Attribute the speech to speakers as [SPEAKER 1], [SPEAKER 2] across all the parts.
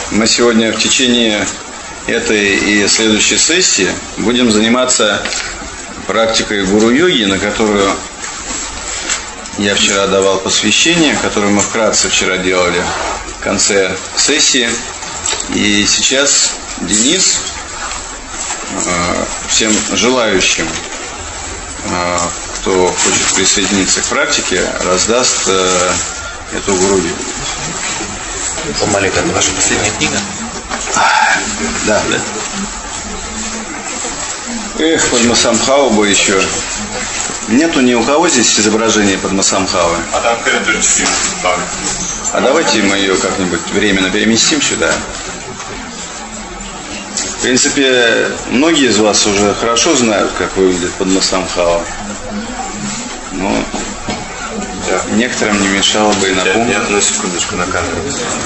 [SPEAKER 1] Мы сегодня в течение этой и следующей сессии будем заниматься практикой гуру-йоги, на которую я вчера давал посвящение, которую мы вкратце вчера делали в конце сессии. И сейчас Денис всем желающим, кто хочет присоединиться к практике, раздаст эту гуру-йогу.
[SPEAKER 2] Помалик, это ваша последняя книга?
[SPEAKER 1] Да. Эх, Падмасамбхаву бы еще. Нету ни у кого здесь изображения Падмасамбхавы.
[SPEAKER 3] А там коридор фильм.
[SPEAKER 1] А давайте мы ее как-нибудь временно переместим сюда. В принципе, многие из вас уже хорошо знают, как выглядит Падмасамбхава. Но некоторым не мешало бы и напомнить.
[SPEAKER 2] Я одну секундочку на камеру.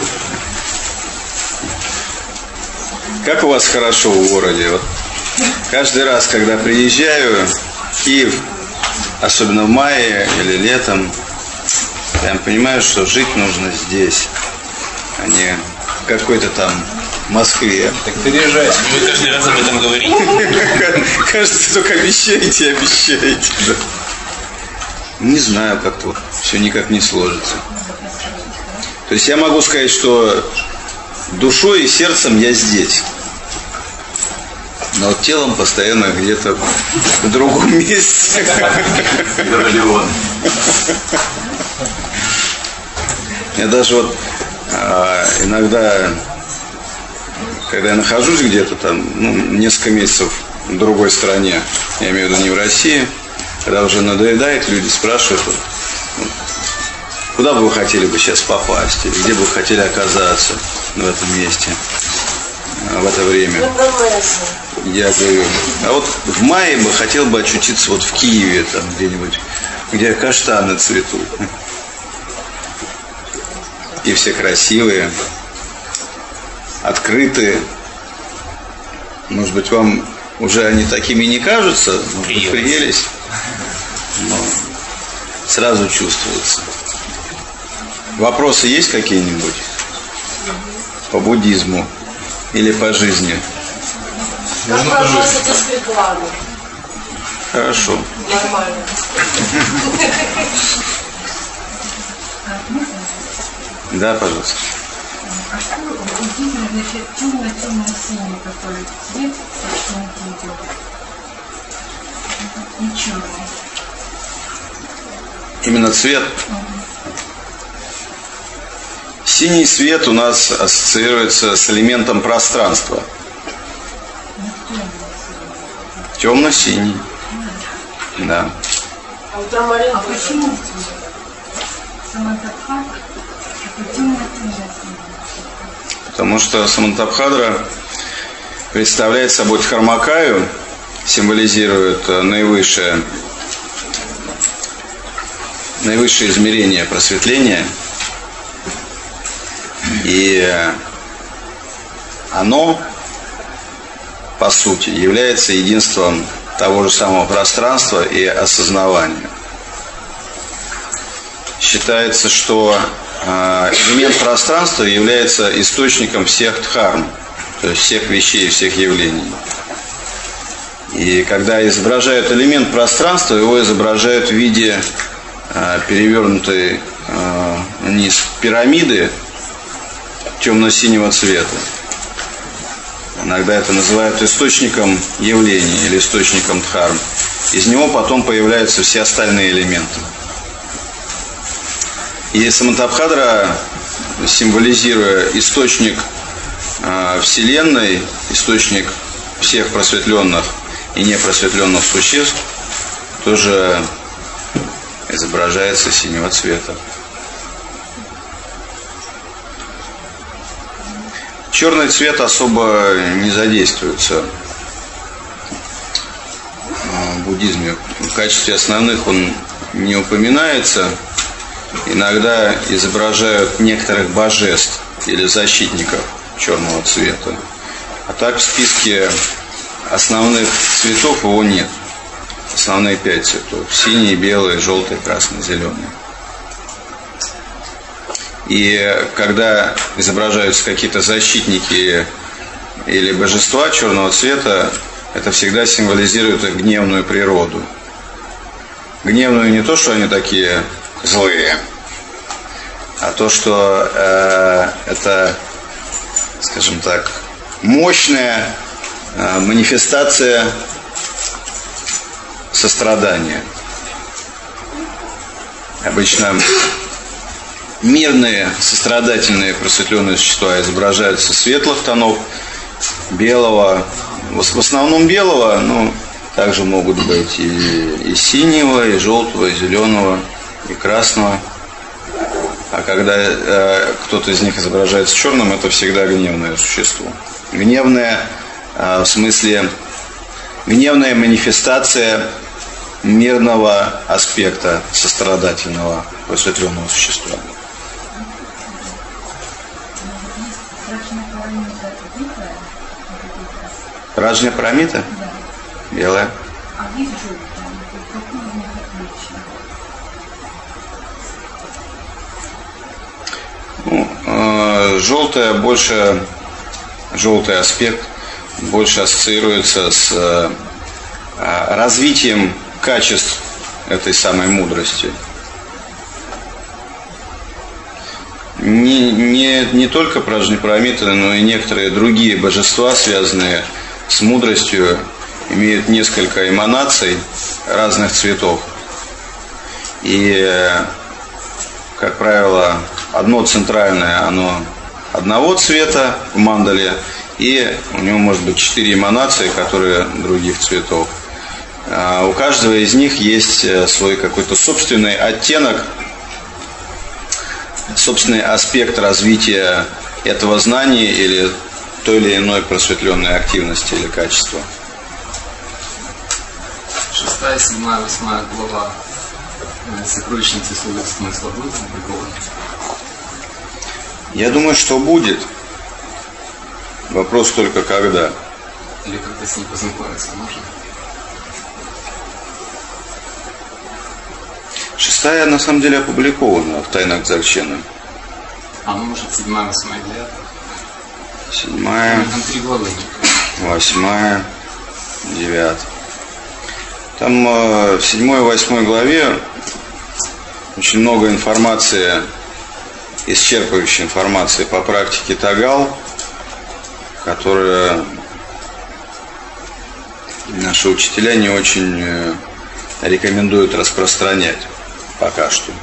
[SPEAKER 1] Как у вас хорошо в городе? Вот каждый раз, когда приезжаю в Киев, особенно в мае или летом, я понимаю, что жить нужно здесь, а не в какой-то там Москве.
[SPEAKER 2] Так переезжайте. Вы каждый раз об этом говорите.
[SPEAKER 1] Кажется, только обещаете. Не знаю, как-то вот все никак не сложится. То есть я могу сказать, что душой и сердцем я здесь. Но вот телом постоянно где-то в другом месте. Я даже вот иногда, когда я нахожусь где-то там, несколько месяцев в другой стране, я имею в виду не в России, когда уже надоедает, люди спрашивают, куда бы вы хотели бы сейчас попасть, или где бы вы хотели оказаться в этом месте, в это время. Я говорю, а вот в мае бы хотел бы очутиться вот в Киеве, там где-нибудь, где каштаны цветут. И все красивые, открытые. Может быть, вам уже они такими не кажутся, может быть, приелись, но сразу чувствуется. Вопросы есть какие-нибудь по буддизму или по жизни?
[SPEAKER 4] Как вы относитесь к рекламе?
[SPEAKER 1] Хорошо.
[SPEAKER 4] Нормально.
[SPEAKER 1] Да, пожалуйста.
[SPEAKER 5] А что у буддизма, значит, темно-темно-синий такой цвет, что он идет? И черный.
[SPEAKER 1] Именно цвет. Синий цвет у нас ассоциируется с элементом пространства. Темно-синий. Да.
[SPEAKER 5] А почему Самантабхадра такой темно-темно-синий?
[SPEAKER 1] Потому что Самантабхадра представляет собой Дхармакаю, символизирует наивысшее измерение просветления. И оно, по сути, является единством того же самого пространства и осознавания. Считается, что элемент пространства является источником всех дхарм, то есть всех вещей, всех явлений. И когда изображают элемент пространства, его изображают в виде перевернутой вниз пирамиды темно-синего цвета. Иногда это называют источником явлений или источником дхарм. Из него потом появляются все остальные элементы. И Самантабхадра, символизируя источник Вселенной, источник всех просветленных и непросветленных существ, тоже изображается синего цвета. Черный цвет особо не задействуется в буддизме. В качестве основных он не упоминается. Иногда изображают некоторых божеств или защитников черного цвета. А так в списке основных цветов его нет. Основные 5 цветов. Синий, белый, желтый, красный, зеленый. И когда изображаются какие-то защитники или божества черного цвета, это всегда символизирует их гневную природу. Гневную не то, что они такие злые, а то, что это, скажем так, мощная манифестация сострадания. Обычно мирные, сострадательные, просветленные существа изображаются светлых тонов, белого, в основном белого, но также могут быть и синего, и желтого, и зеленого, и красного. А когда кто-то из них изображается черным, это всегда гневное существо. Гневное, в смысле, гневная манифестация мирного аспекта сострадательного, просветленного существа. Раджня Парамита? Да. Белая.
[SPEAKER 5] А есть желтая? Какой из них отличие?
[SPEAKER 1] Желтая больше, желтый аспект больше ассоциируется с развитием качеств этой самой мудрости. Не только Праджня Парамита, но и некоторые другие божества, связанные с мудростью, имеют несколько эманаций разных цветов. И, как правило, одно центральное, оно одного цвета в мандале, и у него может быть 4 эманации, которые других цветов. У каждого из них есть свой какой-то собственный оттенок, собственный аспект развития этого знания или той или иной просветленной активности или качества.
[SPEAKER 3] 6-я, 7-я, 8-я глава сокровищницы служит смысла будет опубликована?
[SPEAKER 1] Я думаю, что будет. Вопрос только когда.
[SPEAKER 3] Или как-то с ней познакомиться можно?
[SPEAKER 1] 6-я на самом деле опубликована в Тайнах Дзогчена.
[SPEAKER 3] А ну может 7-я, 8-я, 9-я?
[SPEAKER 1] 7-я,
[SPEAKER 3] Там 3 главы.
[SPEAKER 1] 8-я, 9-я. Там в 7-й и 8-й главе очень много информации, исчерпывающей информации по практике Тагал, которую наши учителя не очень рекомендуют распространять пока что.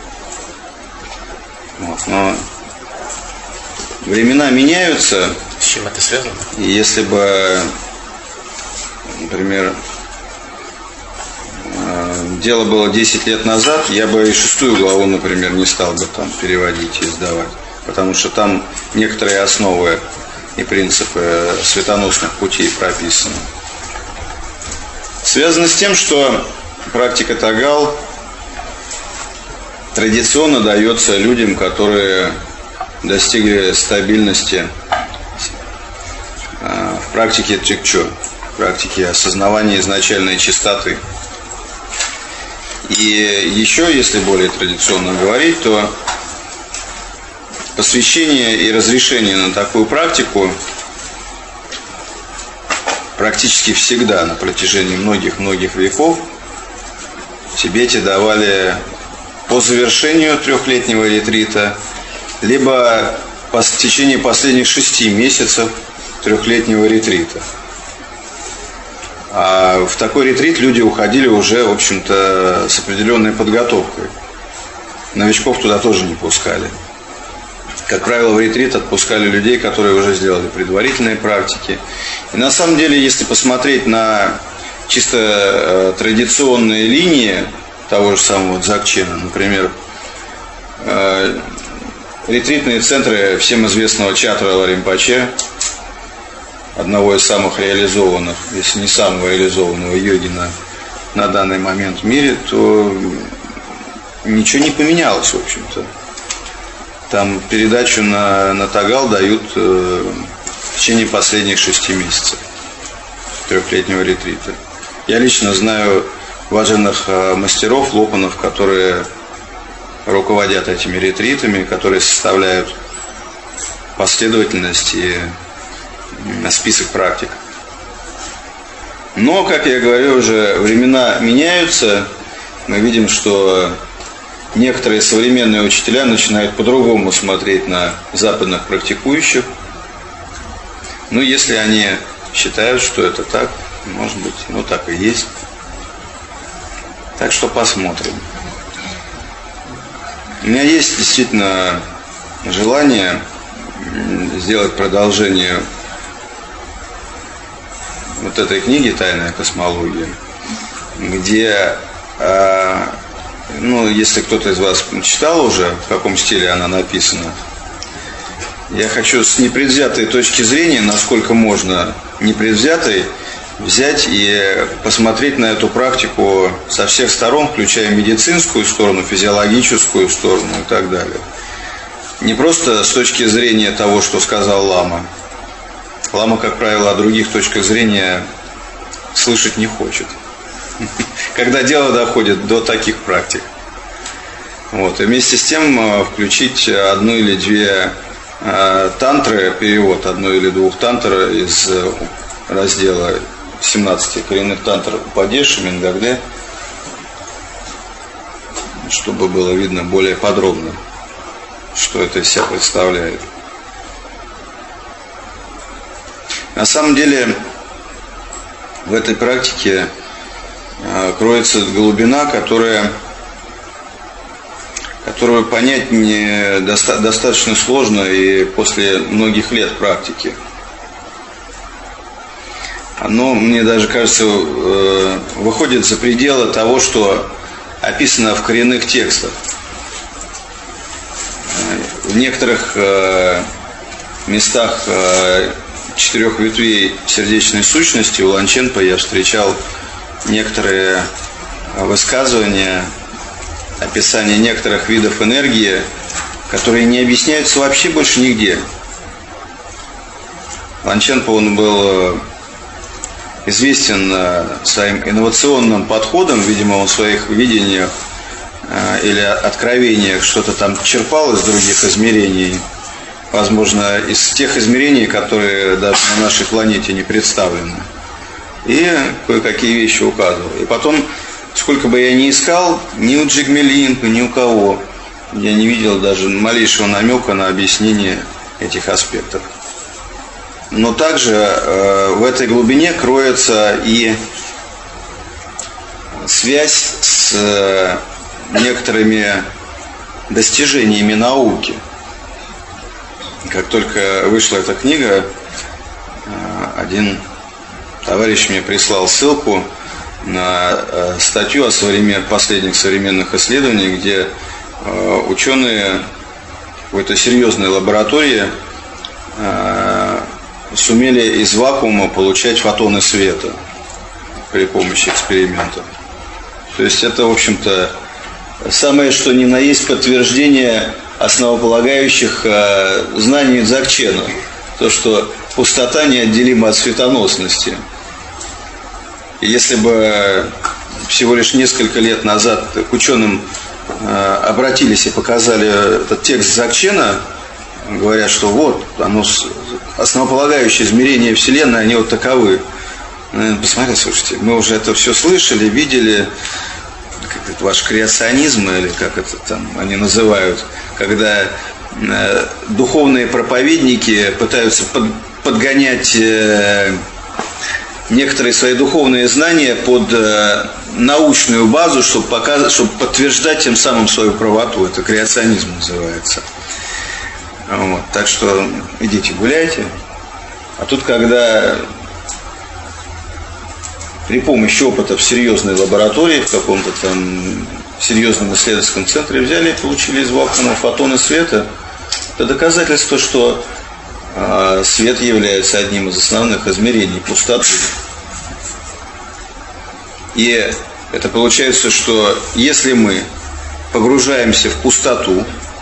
[SPEAKER 1] Вот. Но времена меняются.
[SPEAKER 2] С чем это связано?
[SPEAKER 1] И если бы, например, дело было 10 лет назад, я бы и 6-ю главу, например, не стал бы там переводить и издавать. Потому что там некоторые основы и принципы светоносных путей прописаны. Связано с тем, что практика Тагал традиционно дается людям, которые достигли стабильности в практике Трикчо, в практике осознавания изначальной чистоты. И еще, если более традиционно говорить, то посвящение и разрешение на такую практику практически всегда на протяжении многих-многих веков в Тибете давали по завершению 3-летнего ретрита, либо в течение последних 6 месяцев 3-летнего ретрита. А в такой ретрит люди уходили уже, в общем-то, с определенной подготовкой. Новичков туда тоже не пускали. Как правило, в ретрит отпускали людей, которые уже сделали предварительные практики. И на самом деле, если посмотреть на чисто традиционные линии того же самого Дзогчена, например, ретритные центры всем известного Чатрала Ринпоче, одного из самых реализованных, если не самого реализованного йогина на данный момент в мире, то ничего не поменялось, в общем-то. Там передачу на Тагал дают в течение последних 6 месяцев 3-летнего ретрита. Я лично знаю важных мастеров, лопанов, которые руководят этими ретритами, которые составляют последовательность и список практик. Но, как я говорю, уже времена меняются. Мы видим, что некоторые современные учителя начинают по-другому смотреть на западных практикующих. Ну, если они считают, что это так, может быть, ну так и есть. Так что посмотрим. У меня есть действительно желание сделать продолжение вот этой книги «Тайная космология», где, ну, если кто-то из вас читал уже, в каком стиле она написана, я хочу с непредвзятой точки зрения, насколько можно непредвзятой, взять и посмотреть на эту практику со всех сторон, включая медицинскую сторону, физиологическую сторону и так далее. Не просто с точки зрения того, что сказал лама. Лама, как правило, о других точках зрения слышать не хочет, когда дело доходит до таких практик. Вот. И вместе с тем включить одну или две тантры, перевод одной или двух тантр из раздела 17 коренных тантр Упадеши, Мингагде, чтобы было видно более подробно, что это из себя представляет. На самом деле в этой практике кроется глубина, которую понять достаточно сложно и после многих лет практики. Оно, мне даже кажется, выходит за пределы того, что описано в коренных текстах. В некоторых местах 4 ветвей сердечной сущности у Ланченпа я встречал некоторые высказывания, описание некоторых видов энергии, которые не объясняются вообще больше нигде. Ланченпа, он был известен своим инновационным подходом, видимо, он в своих видениях или откровениях что-то там черпал из других измерений, возможно, из тех измерений, которые даже на нашей планете не представлены, и кое-какие вещи указывал. И потом, сколько бы я ни искал, ни у Джигмелинга, ни у кого, я не видел даже малейшего намека на объяснение этих аспектов. Но также в этой глубине кроется и связь с некоторыми достижениями науки. Как только вышла эта книга, один товарищ мне прислал ссылку на статью о последних современных исследованиях, где ученые в какой-то серьезной лаборатории сумели из вакуума получать фотоны света при помощи экспериментов. То есть это, в общем-то, самое что ни на есть подтверждение основополагающих знаний Дзогчена. То, что пустота неотделима от светоносности. И если бы всего лишь несколько лет назад к ученым обратились и показали этот текст Дзогчена, говорят, что вот, оно, основополагающие измерения Вселенной, они вот таковы. Посмотрите, слушайте, мы уже это все слышали, видели, как это ваш креационизм, или как это там они называют, когда духовные проповедники пытаются подгонять некоторые свои духовные знания под научную базу, чтобы подтверждать тем самым свою правоту. Это креационизм называется. Вот. Так что идите гуляйте. А тут, когда при помощи опыта в серьезной лаборатории, в каком-то там серьезном исследовательском центре взяли и получили из вакуума фотоны света, это доказательство, что свет является одним из основных измерений пустоты. И это получается, что если мы погружаемся в пустоту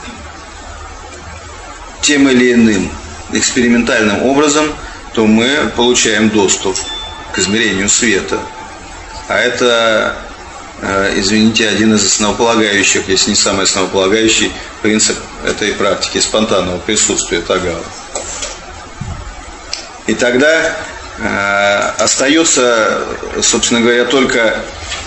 [SPEAKER 1] тем или иным экспериментальным образом, то мы получаем доступ к измерению света. А это извините, один из основополагающих, если не самый основополагающий принцип этой практики спонтанного присутствия тагала. И тогда остается, собственно говоря, только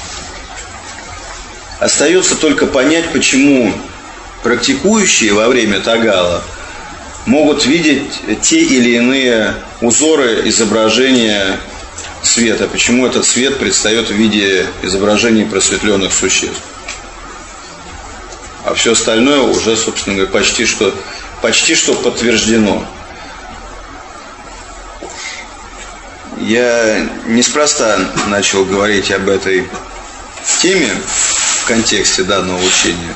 [SPEAKER 1] понять, почему практикующие во время тагала могут видеть те или иные узоры изображения света, почему этот свет предстает в виде изображений просветленных существ. А все остальное уже, собственно говоря, почти что подтверждено. Я неспроста начал говорить об этой теме в контексте данного учения.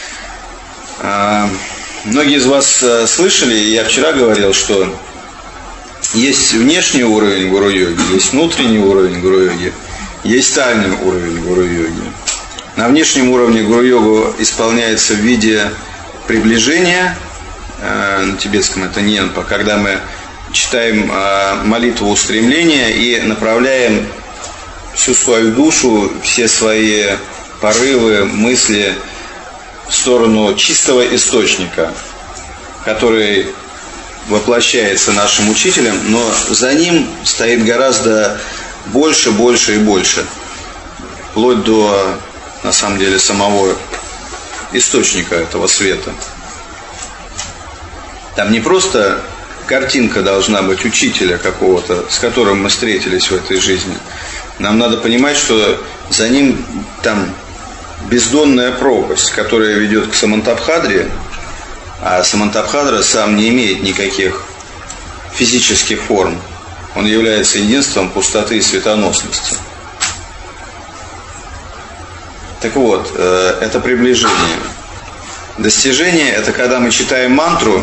[SPEAKER 1] Многие из вас слышали, я вчера говорил, что есть внешний уровень гуру-йоги, есть внутренний уровень гуру-йоги, есть тайный уровень гуру-йоги. На внешнем уровне гуру-йога исполняется в виде приближения, на тибетском это ньенпа, когда мы читаем молитву устремления и направляем всю свою душу, все свои порывы, мысли в сторону чистого источника, который воплощается нашим учителем, но за ним стоит гораздо больше, больше и больше, вплоть до, на самом деле, самого источника этого света. Там не просто картинка должна быть учителя какого-то, с которым мы встретились в этой жизни. Нам надо понимать, что за ним там бездонная пропасть, которая ведет к Самантабхадре, а Самантабхадра сам не имеет никаких физических форм. Он является единством пустоты и светоносности. Так вот, это приближение. Достижение – это когда мы читаем мантру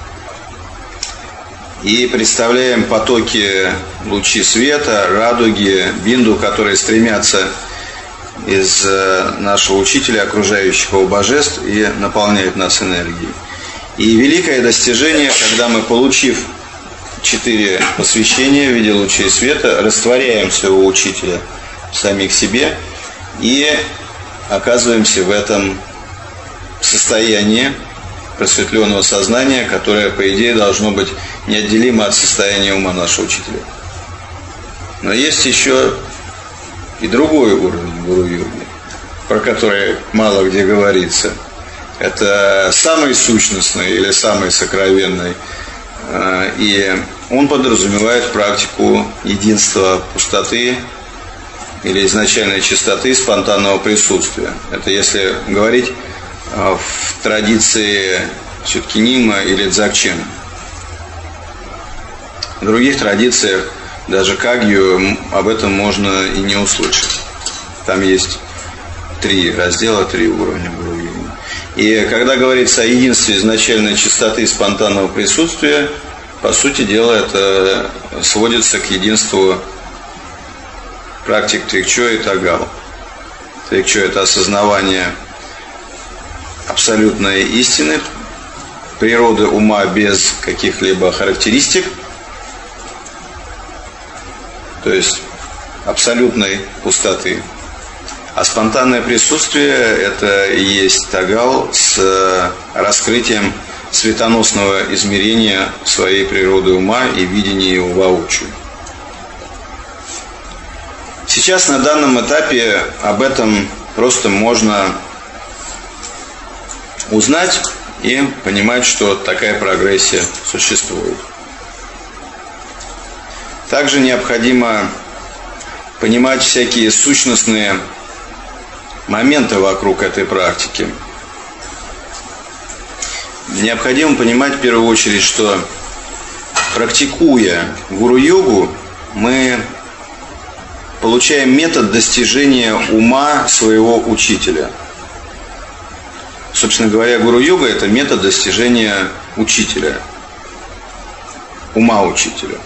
[SPEAKER 1] и представляем потоки лучи света, радуги, бинду, которые стремятся из нашего учителя, окружающих его божеств, и наполняют нас энергией. И великое достижение, когда мы, получив 4 посвящения в виде лучей света, растворяем своего учителя в самих себе и оказываемся в этом состоянии просветленного сознания, которое, по идее, должно быть неотделимо от состояния ума нашего учителя. Но есть еще и другой уровень гуру-йоги, про который мало где говорится. Это самый сущностный или самый сокровенный. И он подразумевает практику единства пустоты или изначальной чистоты спонтанного присутствия. Это если говорить в традиции Чуткинима или Дзогчен. В других традициях, даже Кагью, об этом можно и не услышать. Там есть 3 раздела, 3 уровня гуру-йоги. И когда говорится о единстве изначальной чистоты спонтанного присутствия, по сути дела это сводится к единству практик Трикчо и Тагал. Трикчо – это осознавание абсолютной истины, природы ума без каких-либо характеристик, то есть абсолютной пустоты. А спонтанное присутствие – это и есть тагал с раскрытием светоносного измерения своей природы ума и видения его воочию. Сейчас на данном этапе об этом просто можно узнать и понимать, что такая прогрессия существует. Также необходимо понимать всякие сущностные моменты вокруг этой практики. Необходимо понимать в первую очередь, что практикуя гуру-йогу, мы получаем метод достижения ума своего учителя. Собственно говоря, гуру-йога – это метод достижения учителя, ума учителя.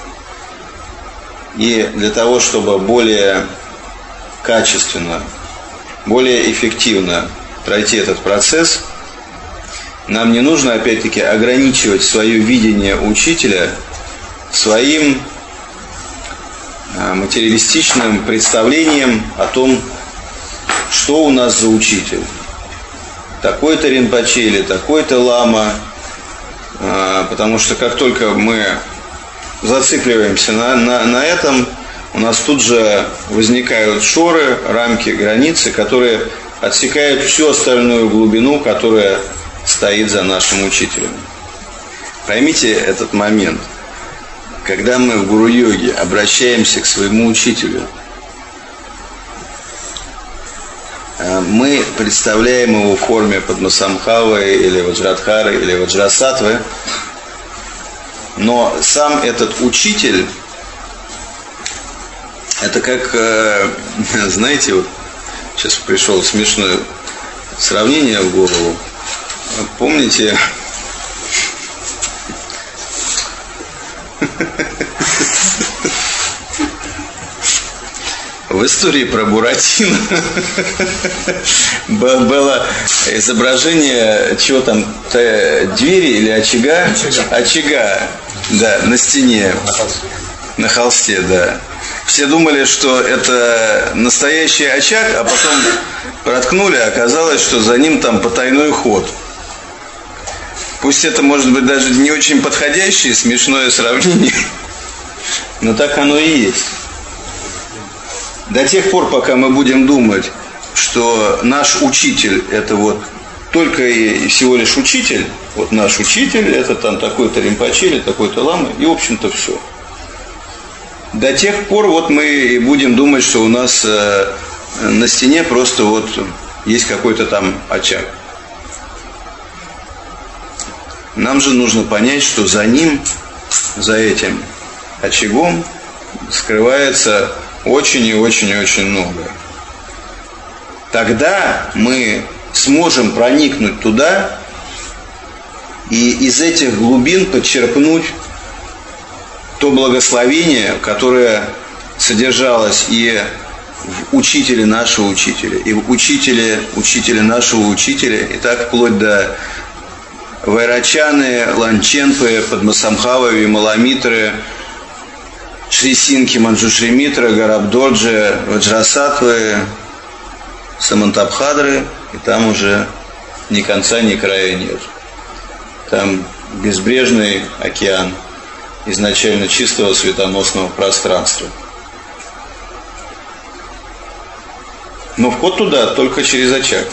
[SPEAKER 1] И для того, чтобы более качественно, более эффективно пройти этот процесс, нам не нужно, опять-таки, ограничивать свое видение учителя своим материалистичным представлением о том, что у нас за учитель. Такой-то ринпоче или такой-то лама. Потому что как только мы зацикливаемся на этом, у нас тут же возникают шоры, рамки, границы, которые отсекают всю остальную глубину, которая стоит за нашим учителем. Поймите этот момент. Когда мы в гуру-йоге обращаемся к своему учителю, мы представляем его в форме Падмасамбхавы или Ваджрадхары или Ваджрасаттвы, но сам этот учитель, это как, знаете, вот сейчас пришло смешное сравнение в голову. Помните, в истории про Буратино было изображение, чего там, двери или очага? Очага, да, на стене, на холсте, да. Все думали, что это настоящий очаг, а потом проткнули, а оказалось, что за ним там потайной ход. Пусть это может быть даже не очень подходящее, смешное сравнение, но так оно и есть. До тех пор, пока мы будем думать, что наш учитель это вот только и всего лишь учитель, вот наш учитель это там такой-то ринпоче или такой-то лама, и в общем-то все. До тех пор вот мы и будем думать, что у нас на стене просто вот есть какой-то там очаг. Нам же нужно понять, что за ним, за этим очагом скрывается очень и очень и очень много. Тогда мы сможем проникнуть туда и из этих глубин подчерпнуть то благословение, которое содержалось и в учителе нашего учителя, и в учителе нашего учителя, и так вплоть до Вайрачаны, Ланченпы, Падмасамбхавы, Вималамитры, Шри-Синки, Манджушри-Митра, Гарабдоджи, Ваджрасаттвы, Самантабхадры, и там уже ни конца, ни края нет. Там безбрежный океан изначально чистого светоносного пространства. Но вход туда только через очаг.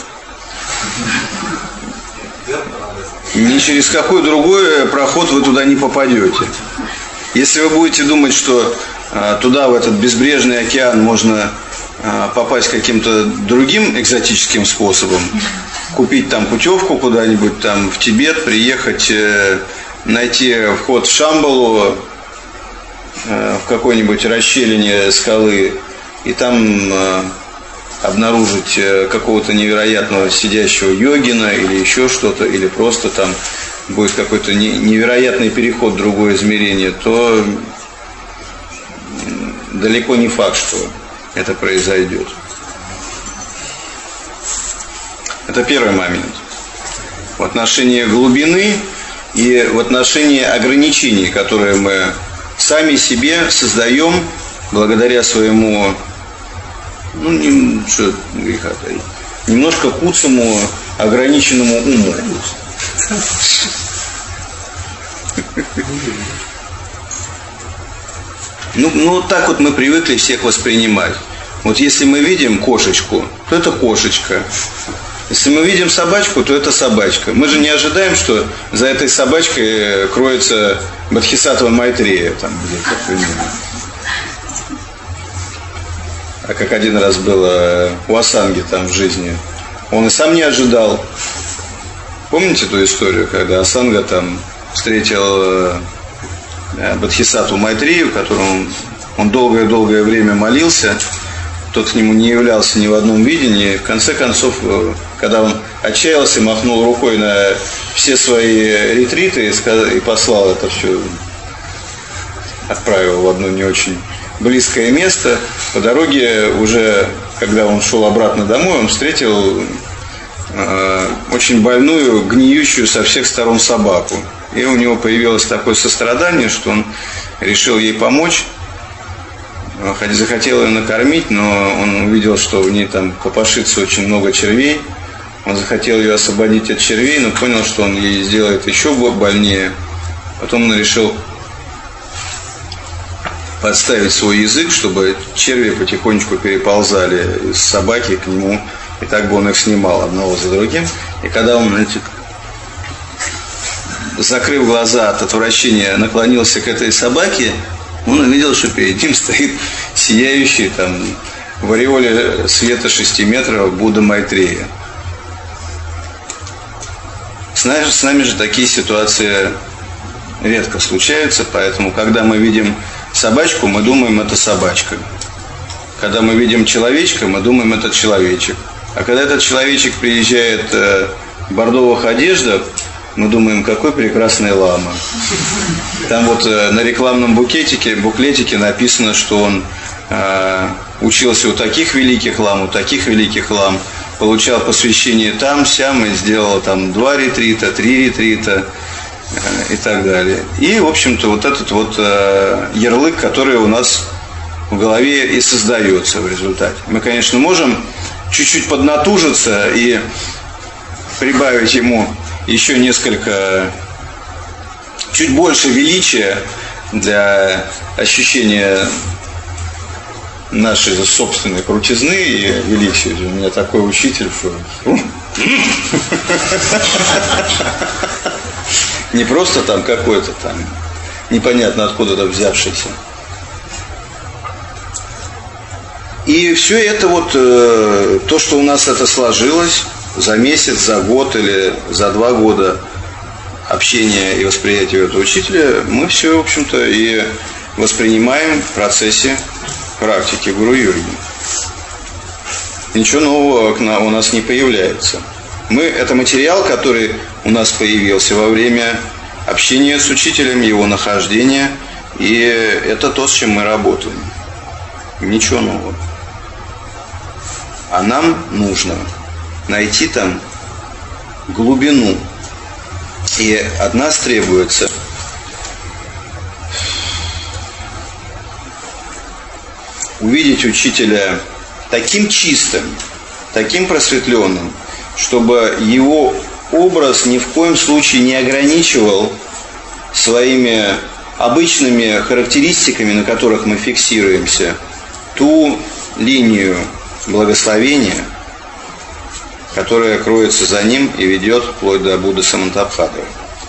[SPEAKER 1] Ни через какой другой проход вы туда не попадете. Если вы будете думать, что туда, в этот безбрежный океан, можно попасть каким-то другим экзотическим способом, купить там путевку куда-нибудь там в Тибет, приехать, найти вход в Шамбалу, в какой-нибудь расщелине скалы, и там обнаружить какого-то невероятного сидящего йогина или еще что-то, или просто там будет какой-то невероятный переход в другое измерение, то далеко не факт, что это произойдет. Это первый момент. В отношении глубины и в отношении ограничений, которые мы сами себе создаем благодаря своему, немножко куцому, ограниченному уму. Вот так вот мы привыкли всех воспринимать. Вот если мы видим кошечку, то это кошечка. Если мы видим собачку, то это собачка. Мы же не ожидаем, что за этой собачкой кроется Бодхисаттва Майтрея там где-то примерно. А как один раз было у Асанги там в жизни, он и сам не ожидал. Помните ту историю, когда Асанга там встретил Бодхисаттву Майтрею, которому он долгое-долгое время молился, тот к нему не являлся ни в одном видении. В конце концов, когда он отчаялся, махнул рукой на все свои ретриты и послал это все, отправил в одно не очень близкое место. По дороге уже, когда он шел обратно домой, он встретил очень больную, гниющую со всех сторон собаку. И у него появилось такое сострадание, что он решил ей помочь. захотел ее накормить, но он увидел, что в ней там копошится очень много червей. Он захотел ее освободить от червей, но понял, что он ей сделает еще больнее. Потом он решил подставить свой язык, чтобы черви потихонечку переползали из собаки к нему. И так бы он их снимал одного за другим. И когда он, закрыв глаза от отвращения, наклонился к этой собаке, он увидел, что перед ним стоит сияющий там в ореоле света 6 метров Будда Майтрея. С нами же такие ситуации редко случаются, поэтому, когда мы видим собачку, мы думаем, это собачка. Когда мы видим человечка, мы думаем, это человечек. А когда этот человечек приезжает в бордовых одеждах, мы думаем, какой прекрасный лама. Там вот на рекламном буклетике написано, что он учился у таких великих лам, получал посвящение там, сям, и сделал там 2 ретрита, 3 ретрита и так далее. И, в общем-то, вот этот вот ярлык, который у нас в голове и создается в результате. Мы, конечно, можем чуть-чуть поднатужиться и прибавить ему еще несколько, чуть больше величия для ощущения нашей собственной крутизны и величия. У меня такой учитель, что не просто там какой-то там непонятно откуда-то взявшийся. И все это вот, то, что у нас это сложилось за месяц, за год или за 2 года общения и восприятия этого учителя, мы все, в общем-то, и воспринимаем в процессе практики гуру-йоги. Ничего нового у нас не появляется. Это материал, который у нас появился во время общения с учителем, его нахождения, и это то, с чем мы работаем. Ничего нового. А нам нужно найти там глубину. И от нас требуется увидеть учителя таким чистым, таким просветленным, чтобы его образ ни в коем случае не ограничивал своими обычными характеристиками, на которых мы фиксируемся, ту линию благословения, которая кроется за ним и ведет вплоть до Будды Самантабхадры.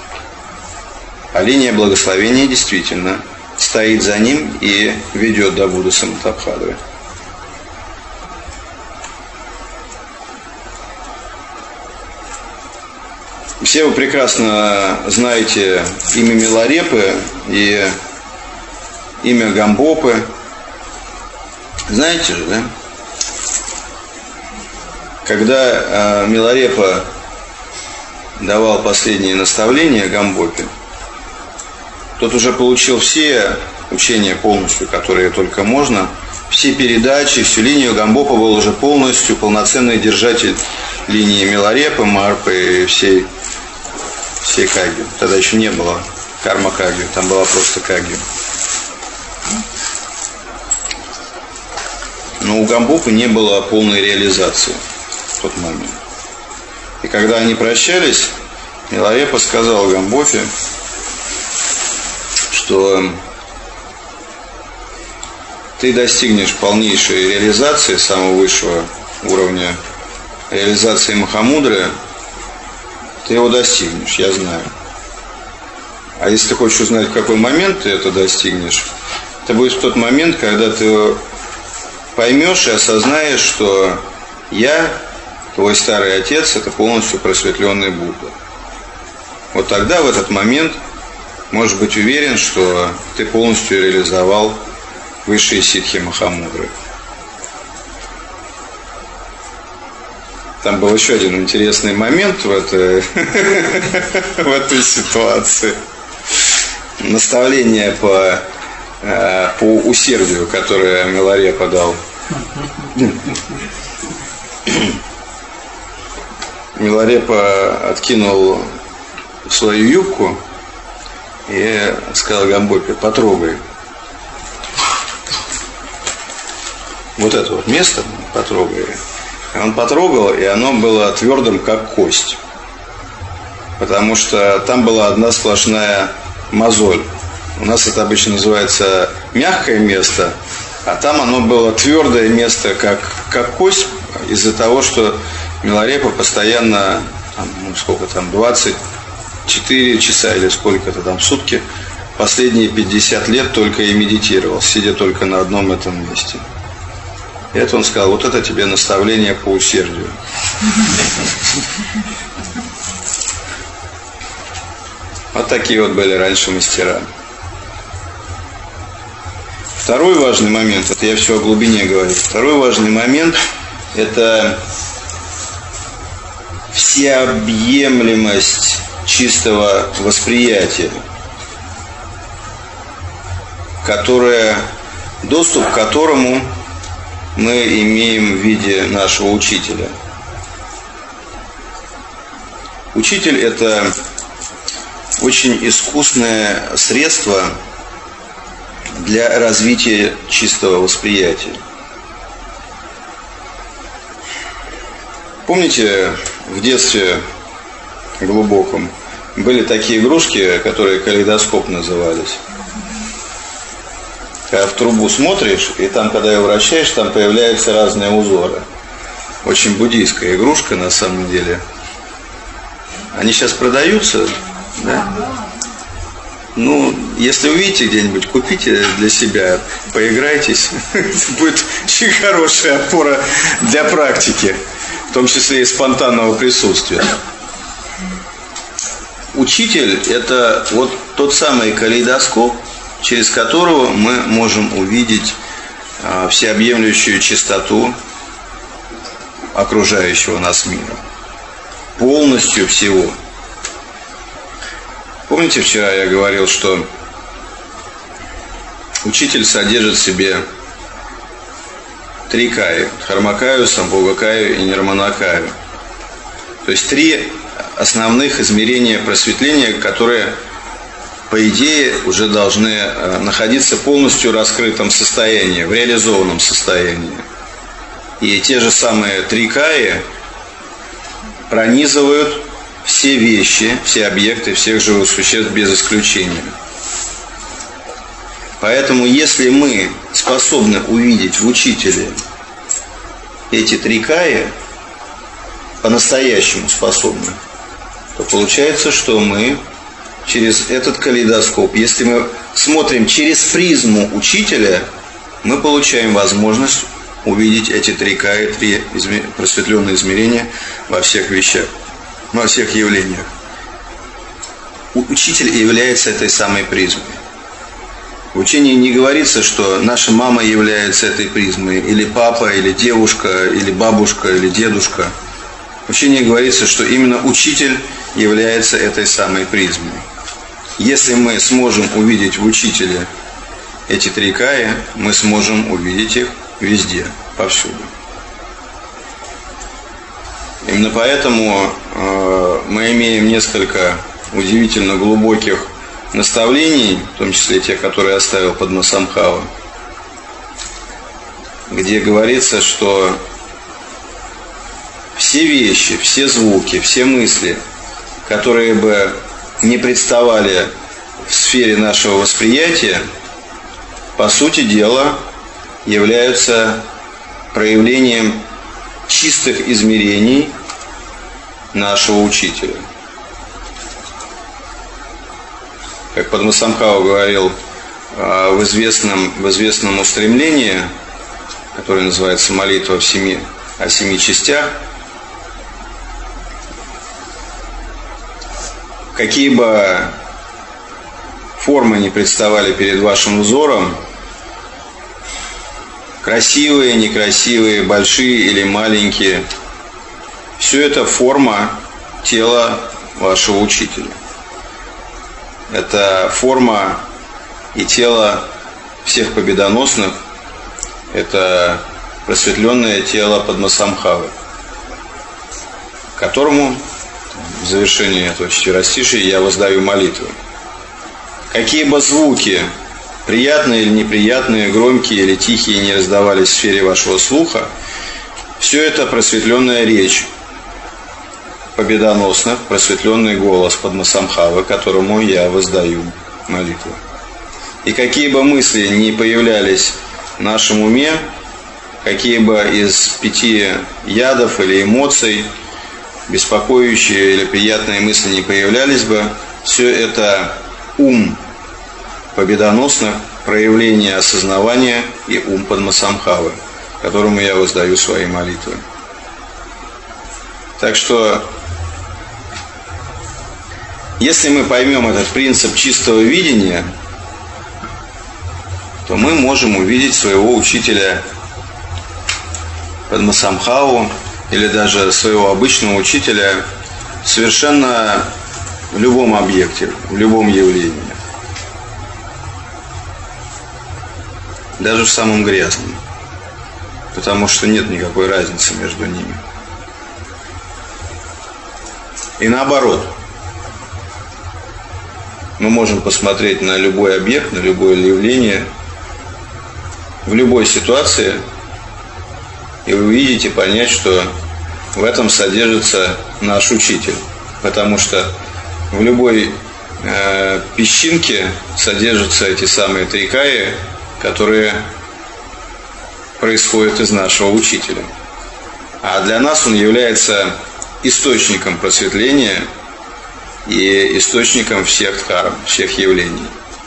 [SPEAKER 1] А линия благословения действительно стоит за ним и ведет до Будды Самантабхадры. Все вы прекрасно знаете имя Миларепы и имя Гамбопы. Знаете же, да? Когда Миларепа давал последние наставления Гамбопе, тот уже получил все учения полностью, которые только можно, все передачи, всю линию. Гамбопа был уже полностью полноценный держатель линии Миларепы, Марпы и всей Кагью. Тогда еще не было карма Кагью, там была просто Кагью. Но у Гамбопы не было полной реализации в тот момент. И когда они прощались, Миларепа сказал Гамбопе, что ты достигнешь полнейшей реализации, самого высшего уровня реализации Махамудры, ты его достигнешь, я знаю. А если ты хочешь узнать, в какой момент ты это достигнешь, это будет в тот момент, когда ты поймешь и осознаешь, что я, твой старый отец, это полностью просветленный Будда. Вот тогда, в этот момент, можешь быть уверен, что ты полностью реализовал высшие ситхи Махамудры. Там был еще один интересный момент в этой ситуации. Наставление по усердию, которое Миларепа дал. Миларепа откинул свою юбку и сказал Гамбопе: потрогай. вот это вот место потрогай. Он потрогал, и оно было твердым, как кость. Потому что там была одна сплошная мозоль. У нас это обычно называется мягкое место, а там оно было твердое место, как кость, из-за того, что Миларепа постоянно, сколько там, 24 часа или сколько-то там в сутки, последние 50 лет только и медитировал, сидя только на одном этом месте. И это он сказал, вот это тебе наставление по усердию. Вот такие вот были раньше мастера. Второй важный момент, это я все о глубине говорю. Второй важный момент – это всеобъемлемость чистого восприятия, доступ к которому мы имеем в виде нашего учителя. Учитель – это очень искусное средство для развития чистого восприятия. Помните, в детстве глубоком были такие игрушки, которые калейдоскоп назывались? Когда в трубу смотришь, и там, когда ее вращаешь, там появляются разные узоры. Очень буддийская игрушка, на самом деле. Они сейчас продаются, да? Ну, если увидите где-нибудь, купите для себя, поиграйтесь. Это будет очень хорошая опора для практики, в том числе и спонтанного присутствия. Учитель – это вот тот самый калейдоскоп, через которого мы можем увидеть всеобъемлющую чистоту окружающего нас мира. Полностью всего. Помните, вчера я говорил, что учитель содержит в себе 3 каи – Дхармакаю, Самбхогакаю и Нирманакаю. То есть 3 основных измерения просветления, которые, по идее, уже должны находиться полностью в раскрытом состоянии, в реализованном состоянии. И те же самые 3 каи пронизывают все вещи, все объекты, всех живых существ без исключения. Поэтому, если мы способны увидеть в учителе эти 3 каи, по-настоящему способны, то получается, что мы через этот калейдоскоп, если мы смотрим через призму учителя, мы получаем возможность увидеть эти 3 каи, 3 просветленные измерения во всех вещах, во всех явлениях. Учитель является этой самой призмой. В учении не говорится, что наша мама является этой призмой, или папа, или девушка, или бабушка, или дедушка. В учении говорится, что именно учитель является этой самой призмой. Если мы сможем увидеть в учителе эти 3 каи, мы сможем увидеть их везде, повсюду. Именно поэтому мы имеем несколько удивительно глубоких наставлений, в том числе те, которые оставил Падмасамбхава, где говорится, что все вещи, все звуки, все мысли, которые бы не представали в сфере нашего восприятия, по сути дела, являются проявлением чистых измерений нашего учителя. Как Падмасамбхава говорил в известном устремлении, которое называется «Молитва о 7 частях», какие бы формы ни представали перед вашим взором, красивые, некрасивые, большие или маленькие, все это форма тела вашего учителя. Это форма и тело всех победоносных, это просветленное тело Падмасамбхавы, которому в завершении этого четверостишия я воздаю молитву. Какие бы звуки приятные или неприятные, громкие или тихие не раздавались в сфере вашего слуха, все это просветленная речь, победоносный, просветленный голос Падмасамбхавы, которому я воздаю молитву. И какие бы мысли ни появлялись в нашем уме, какие бы из 5 ядов или эмоций, беспокоящие или приятные мысли не появлялись бы, все это ум победоносных, проявление осознавания и ум Падмасамбхавы, которому я воздаю свои молитвы. Так что, если мы поймем этот принцип чистого видения, то мы можем увидеть своего учителя Падмасамбхаву или даже своего обычного учителя совершенно в любом объекте, в любом явлении. Даже в самом грязном. Потому что нет никакой разницы между ними. И наоборот. Мы можем посмотреть на любой объект, на любое явление, в любой ситуации, и вы увидите, понять, что в этом содержится наш учитель. Потому что в любой песчинке содержатся эти самые трикаи, которые происходят из нашего учителя. А для нас он является источником просветления и источником всех дхарм, всех явлений.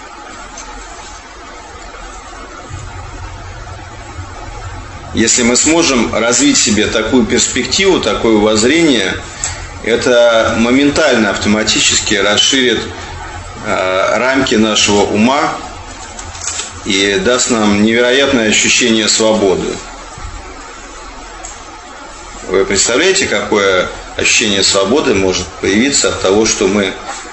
[SPEAKER 1] Если мы сможем развить в себе такую перспективу, такое воззрение, это моментально, автоматически расширит рамки нашего ума и даст нам невероятное ощущение свободы. Вы представляете, какое ощущение свободы может появиться от того, что мы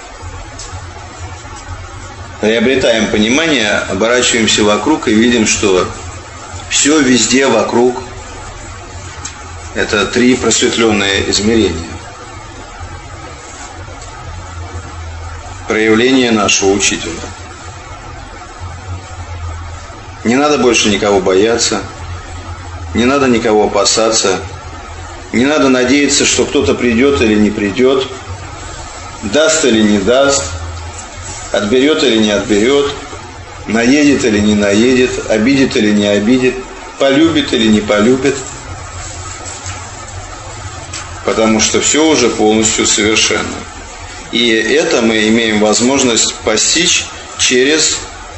[SPEAKER 1] приобретаем понимание, оборачиваемся вокруг и видим, что все везде вокруг – это 3 просветленные измерения. Проявление нашего учителя. Не надо больше никого бояться, не надо никого опасаться, не надо надеяться, что кто-то придет или не придет, даст или не даст, отберет или не отберет, наедет или не наедет, обидит или не обидит, полюбит или не полюбит, потому что все уже полностью совершенно. И это мы имеем возможность постичь через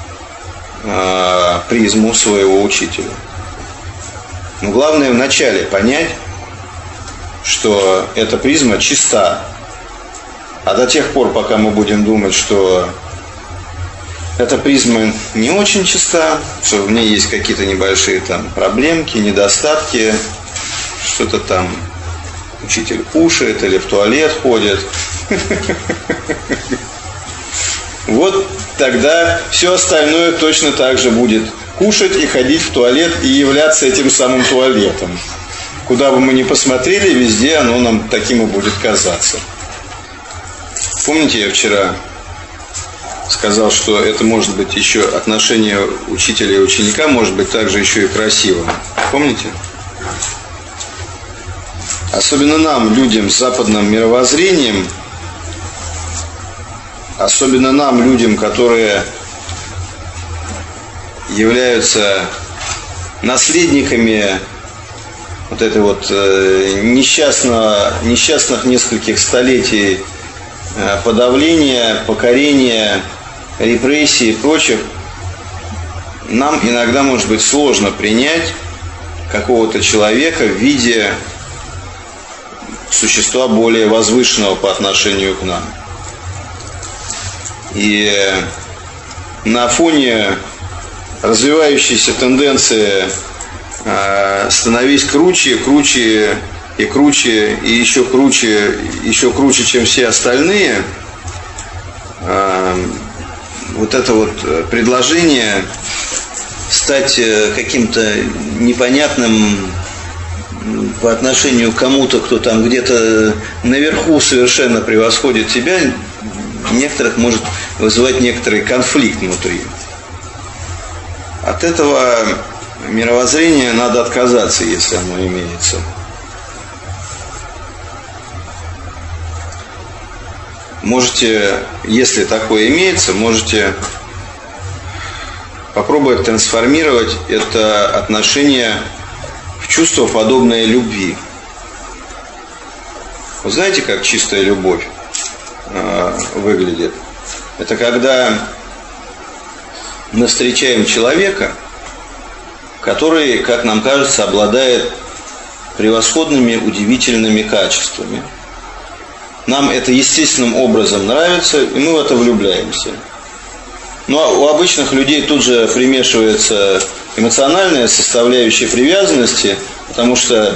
[SPEAKER 1] призму своего учителя. Но главное вначале понять, что эта призма чиста. А до тех пор, пока мы будем думать, что эта призма не очень чиста, что в ней есть какие-то небольшие там проблемки, недостатки, что-то там учитель кушает или в туалет ходит, вот тогда все остальное точно так же будет кушать и ходить в туалет и являться этим самым туалетом. Куда бы мы ни посмотрели, везде оно нам таким и будет казаться. Помните, я вчера сказал, что это может быть еще отношение учителя и ученика, может быть также еще и красивым. Помните? Особенно нам, людям с западным мировоззрением, особенно нам, людям, которые являются наследниками вот этой вот несчастных нескольких столетий подавления, покорения, репрессий и прочих, нам иногда может быть сложно принять какого-то человека в виде существа более возвышенного по отношению к нам. И на фоне развивающейся тенденции становись круче, круче и круче, и еще круче, чем все остальные, вот это вот предложение стать каким-то непонятным по отношению к кому-то, кто там где-то наверху совершенно превосходит тебя, некоторых может вызывать некоторый конфликт внутри. От этого мировоззрения надо отказаться, если оно имеется. Можете, если такое имеется, можете попробовать трансформировать это отношение в чувство, подобное любви. Вы знаете, как чистая любовь выглядит? Это когда мы встречаем человека, который, как нам кажется, обладает превосходными, удивительными качествами. Нам это естественным образом нравится, и мы в это влюбляемся. Но у обычных людей тут же примешивается эмоциональная составляющая привязанности, потому что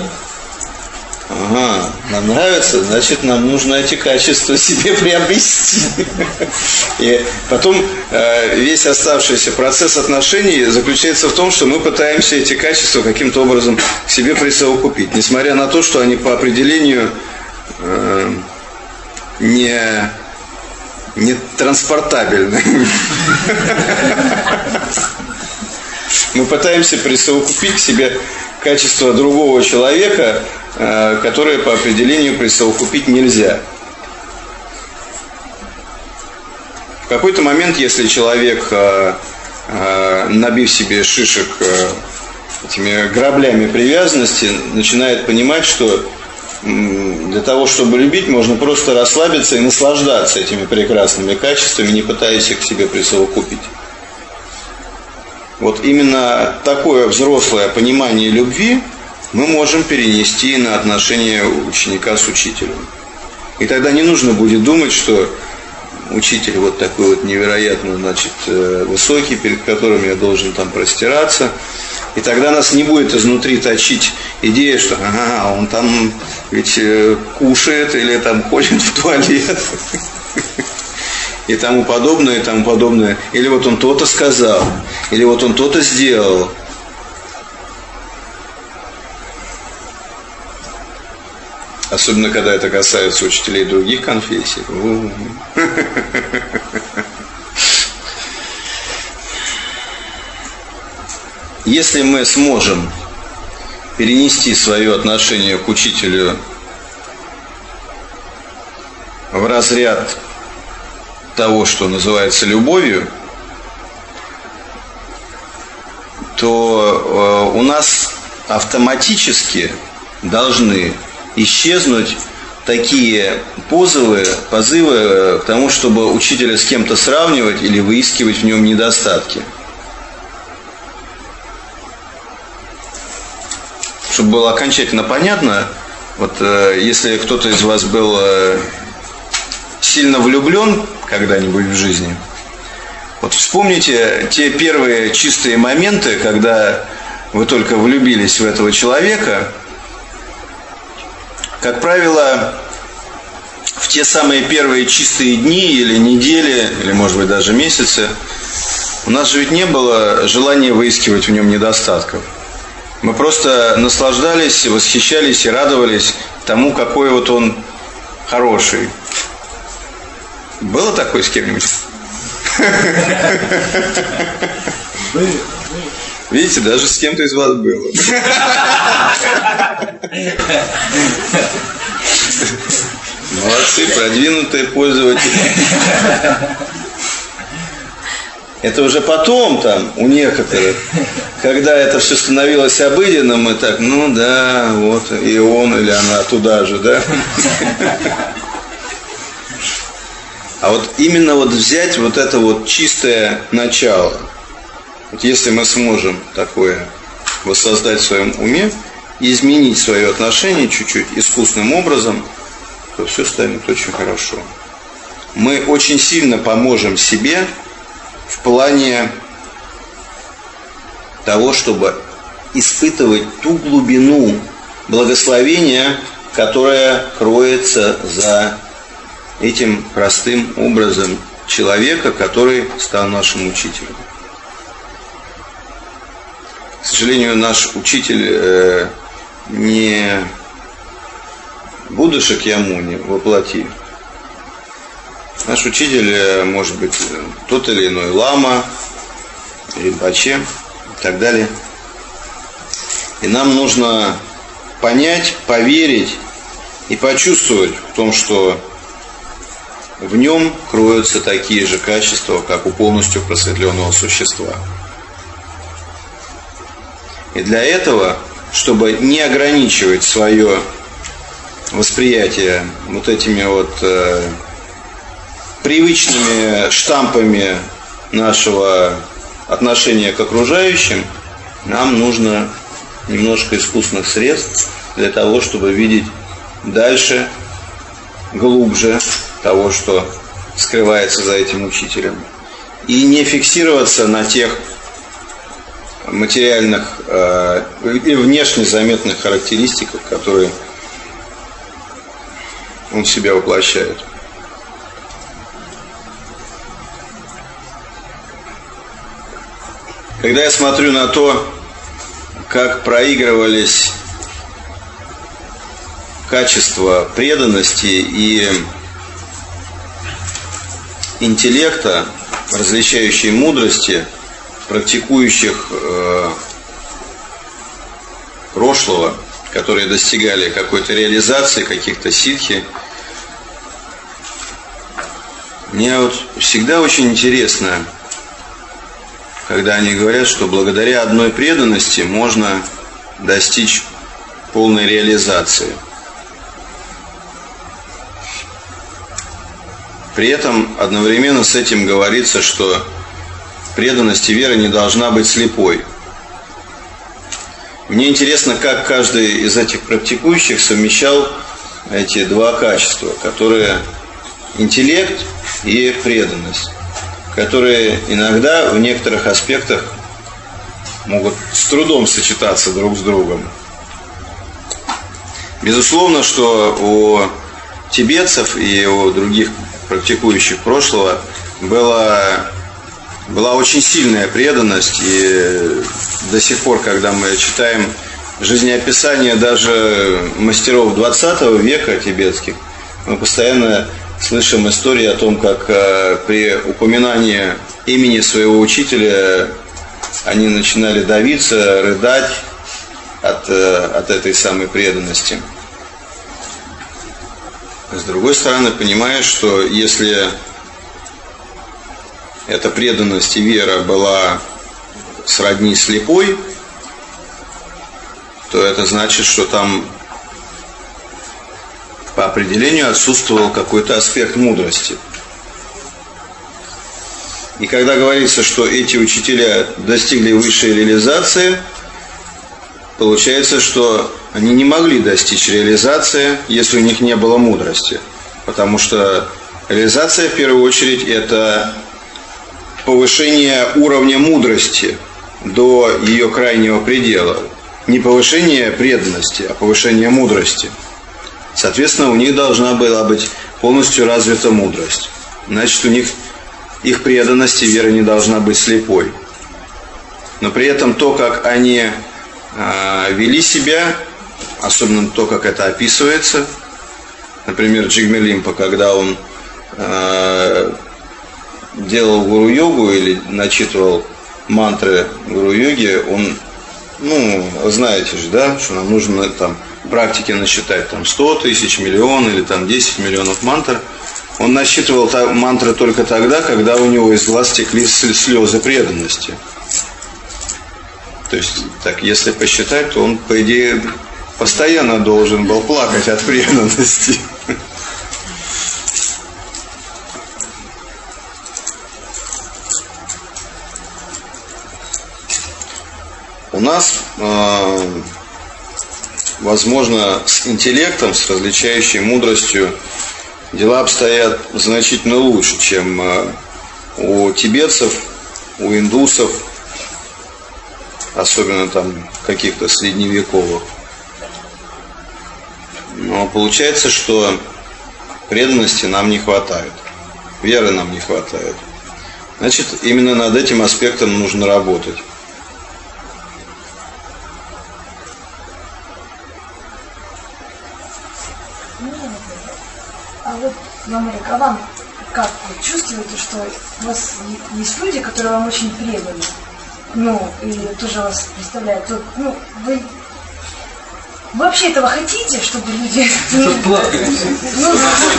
[SPEAKER 1] нам нравится, значит, нам нужно эти качества себе приобрести. И потом весь оставшийся процесс отношений заключается в том, что мы пытаемся эти качества каким-то образом к себе присовокупить, несмотря на то, что они по определению не транспортабельны. Мы пытаемся присовокупить к себе качество другого человека, которое по определению присовокупить нельзя. В какой-то момент, если человек, набив себе шишек этими граблями привязанности, начинает понимать, что для того, чтобы любить, можно просто расслабиться и наслаждаться этими прекрасными качествами, не пытаясь их к себе присовокупить. Вот именно такое взрослое понимание любви мы можем перенести на отношения ученика с учителем. И тогда не нужно будет думать, что учитель вот такой вот невероятно, значит, высокий, перед которым я должен там простираться. И тогда нас не будет изнутри точить идея, что он там ведь кушает или там ходит в туалет и тому подобное, и тому подобное. Или вот он то-то сказал, или вот он то-то сделал. Особенно, когда это касается учителей других конфессий. Если мы сможем перенести свое отношение к учителю в разряд того, что называется любовью, то у нас автоматически должны исчезнуть такие позывы к тому, чтобы учителя с кем-то сравнивать или выискивать в нем недостатки. Чтобы было окончательно понятно, вот если кто-то из вас был сильно влюблен когда-нибудь в жизни, вот вспомните те первые чистые моменты, когда вы только влюбились в этого человека. Как правило, в те самые первые чистые дни или недели, или, может быть, даже месяцы, у нас же ведь не было желания выискивать в нем недостатков. Мы просто наслаждались, восхищались и радовались тому, какой вот он хороший. Было такое с кем-нибудь? Видите, даже с кем-то из вас было. Молодцы, продвинутые пользователи. Это уже потом там у некоторых, когда это все становилось обыденным, и так, ну да, вот и он или она туда же, да. А вот именно вот взять вот это вот чистое начало. Вот если мы сможем такое воссоздать в своем уме и изменить свое отношение чуть-чуть искусственным образом, то все станет очень хорошо. Мы очень сильно поможем себе в плане того, чтобы испытывать ту глубину благословения, которая кроется за этим простым образом человека, который стал нашим учителем. К сожалению, наш учитель не Будда Шакьямуни воплоти. Наш учитель может быть тот или иной лама, ринпоче, и так далее. И нам нужно понять, поверить и почувствовать в том, что в нем кроются такие же качества, как у полностью просветленного существа. И для этого, чтобы не ограничивать свое восприятие вот этими вот привычными штампами нашего отношения к окружающим, нам нужно немножко искусственных средств для того, чтобы видеть дальше, глубже того, что скрывается за этим учителем. И не фиксироваться на тех материальных и внешне заметных характеристиках, которые он в себя воплощает. Когда я смотрю на то, как проигрывались качества преданности и интеллекта, различающей мудрости, практикующих прошлого, которые достигали какой-то реализации, каких-то ситхи, мне вот всегда очень интересно, когда они говорят, что благодаря одной преданности можно достичь полной реализации. При этом одновременно с этим говорится, что преданность и вера не должна быть слепой. Мне интересно, как каждый из этих практикующих совмещал эти два качества, которые интеллект и преданность, которые иногда в некоторых аспектах могут с трудом сочетаться друг с другом. Безусловно, что у тибетцев и у других практикующих прошлого была очень сильная преданность, и до сих пор, когда мы читаем жизнеописания даже мастеров 20 века тибетских, мы постоянно слышим истории о том, как при упоминании имени своего учителя они начинали давиться, рыдать от этой самой преданности. С другой стороны, понимаешь, что если эта преданность и вера была сродни слепой, то это значит, что там по определению отсутствовал какой-то аспект мудрости. И когда говорится, что эти учителя достигли высшей реализации, получается, что они не могли достичь реализации, если у них не было мудрости. Потому что реализация, в первую очередь, это повышение уровня мудрости до ее крайнего предела. Не повышение преданности, а повышение мудрости. Соответственно, у них должна была быть полностью развита мудрость. Значит, у них их преданность и вера не должна быть слепой. Но при этом то, как они вели себя, особенно то, как это описывается, например, Джигме Лимпа, когда он делал гуру-йогу или начитывал мантры гуру-йоги, он, знаете же, да, что нам нужно там в практике насчитать там 100 тысяч, миллион или там 10 миллионов мантр. Он насчитывал мантры только тогда, когда у него из глаз текли слезы преданности. То есть, так, если посчитать, то он, по идее, постоянно должен был плакать от преданности. У нас, возможно, с интеллектом, с различающей мудростью дела обстоят значительно лучше, чем у тибетцев, у индусов, особенно там каких-то средневековых. Но получается, что преданности нам не хватает, веры нам не хватает. Значит, именно над этим аспектом нужно работать.
[SPEAKER 4] А вот, Мамарик, а вам как вы чувствуете, что у вас есть люди, которые вам очень преданы?
[SPEAKER 6] ну, и тоже вас представляют, то, ну, вы вообще этого хотите, чтобы люди...
[SPEAKER 3] Чтоб плакали.
[SPEAKER 6] Ну,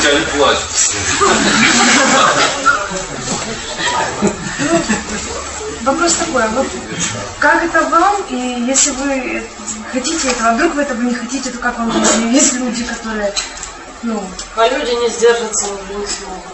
[SPEAKER 6] вопрос такой, а вот как это вам, и если вы хотите этого, а вдруг вы этого не хотите, то как вам жизнь? Есть люди, которые, ну...
[SPEAKER 4] А люди не сдержатся, уже не смогут.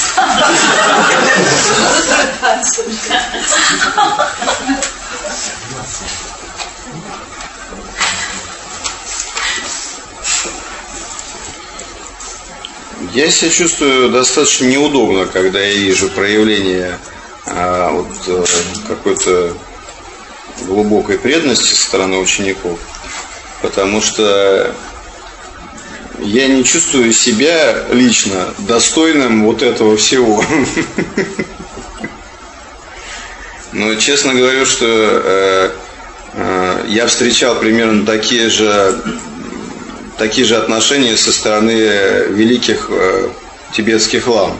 [SPEAKER 1] Я себя чувствую достаточно неудобно, когда я вижу проявление какой-то глубокой преданности со стороны учеников, потому что я не чувствую себя лично достойным вот этого всего. Но честно говорю, что я встречал примерно такие же отношения со стороны великих тибетских лам.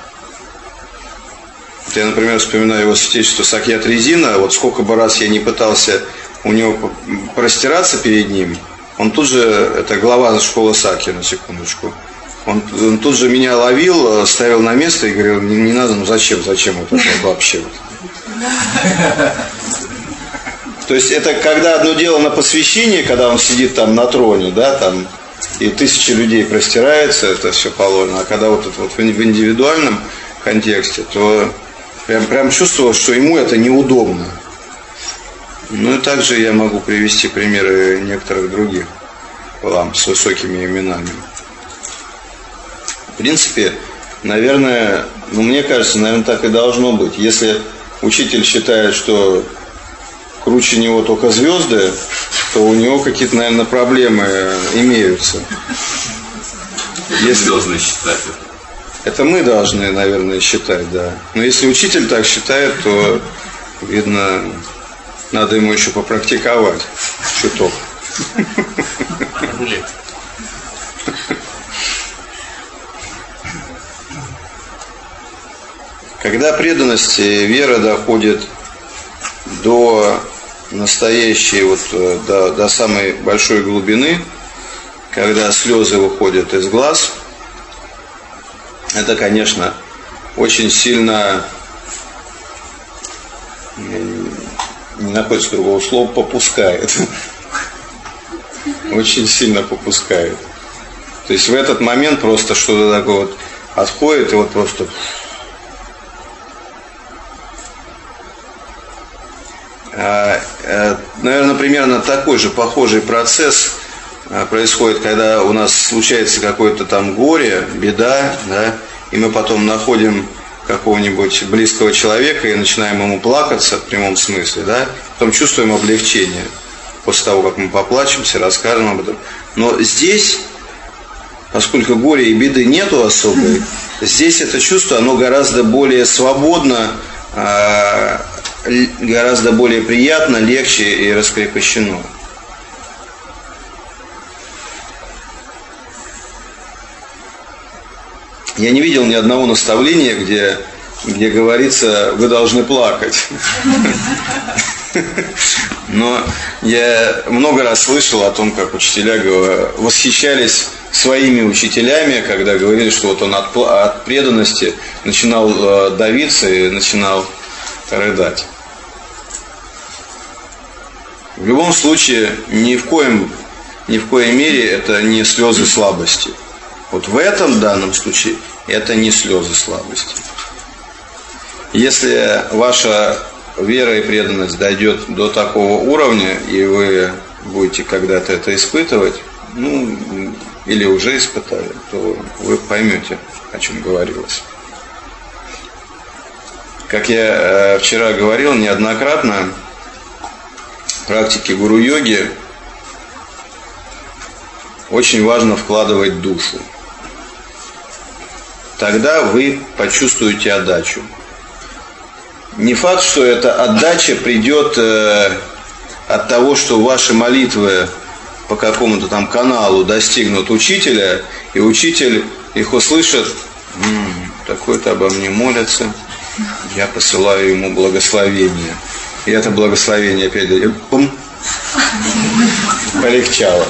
[SPEAKER 1] Я, например, вспоминаю его святейшество Сакья-Трезина. Вот сколько бы раз я не пытался у него простираться перед ним, он тут же, это глава школы Сакьи, на секундочку, он тут же меня ловил, ставил на место и говорил, не надо, ну зачем вот это вообще? То есть это когда одно дело на посвящении, когда он сидит там на троне, да, там, и тысячи людей простираются, это все положено, а когда вот это вот в индивидуальном контексте, то прям чувствовал, что ему это неудобно. Ну и также я могу привести примеры некоторых других лам с высокими именами. В принципе, наверное, мне кажется, наверное, так и должно быть. Если учитель считает, что круче него только звезды, то у него какие-то, наверное, проблемы имеются.
[SPEAKER 3] Если должны считать это.
[SPEAKER 1] Это мы должны, наверное, считать, да. Но если учитель так считает, то, видно, надо ему еще попрактиковать чуток. Когда преданность и вера доходит до настоящей, вот, до самой большой глубины, когда слезы выходят из глаз, это, конечно, очень сильно, не находится другого слова, попускает. Очень сильно попускает. То есть в этот момент просто что-то такое вот отходит, и вот просто... Наверное, примерно такой же похожий процесс происходит, когда у нас случается какое-то там горе, беда, да, и мы потом находим какого-нибудь близкого человека и начинаем ему плакаться в прямом смысле, да, потом чувствуем облегчение после того, как мы поплачемся, расскажем об этом. Но здесь, поскольку горя и беды нету особой, здесь это чувство, оно гораздо более свободно, гораздо более приятно, легче и раскрепощено. Я не видел ни одного наставления, где говорится, вы должны плакать. Но я много раз слышал о том, как учителя восхищались своими учителями, когда говорили, что вот он от преданности начинал давиться и начинал рыдать. В любом случае, ни в коей мере это не слезы слабости. Вот в этом данном случае это не слезы слабости. Если ваша вера и преданность дойдет до такого уровня, и вы будете когда-то это испытывать, ну, или уже испытали, то вы поймете, о чем говорилось. Как я вчера говорил неоднократно, в практике гуру-йоги очень важно вкладывать душу. Тогда вы почувствуете отдачу. Не факт, что эта отдача придет от того, что ваши молитвы по какому-то там каналу достигнут учителя, и учитель их услышит, такой-то обо мне молится, я посылаю ему благословение. И это благословение опять полегчало.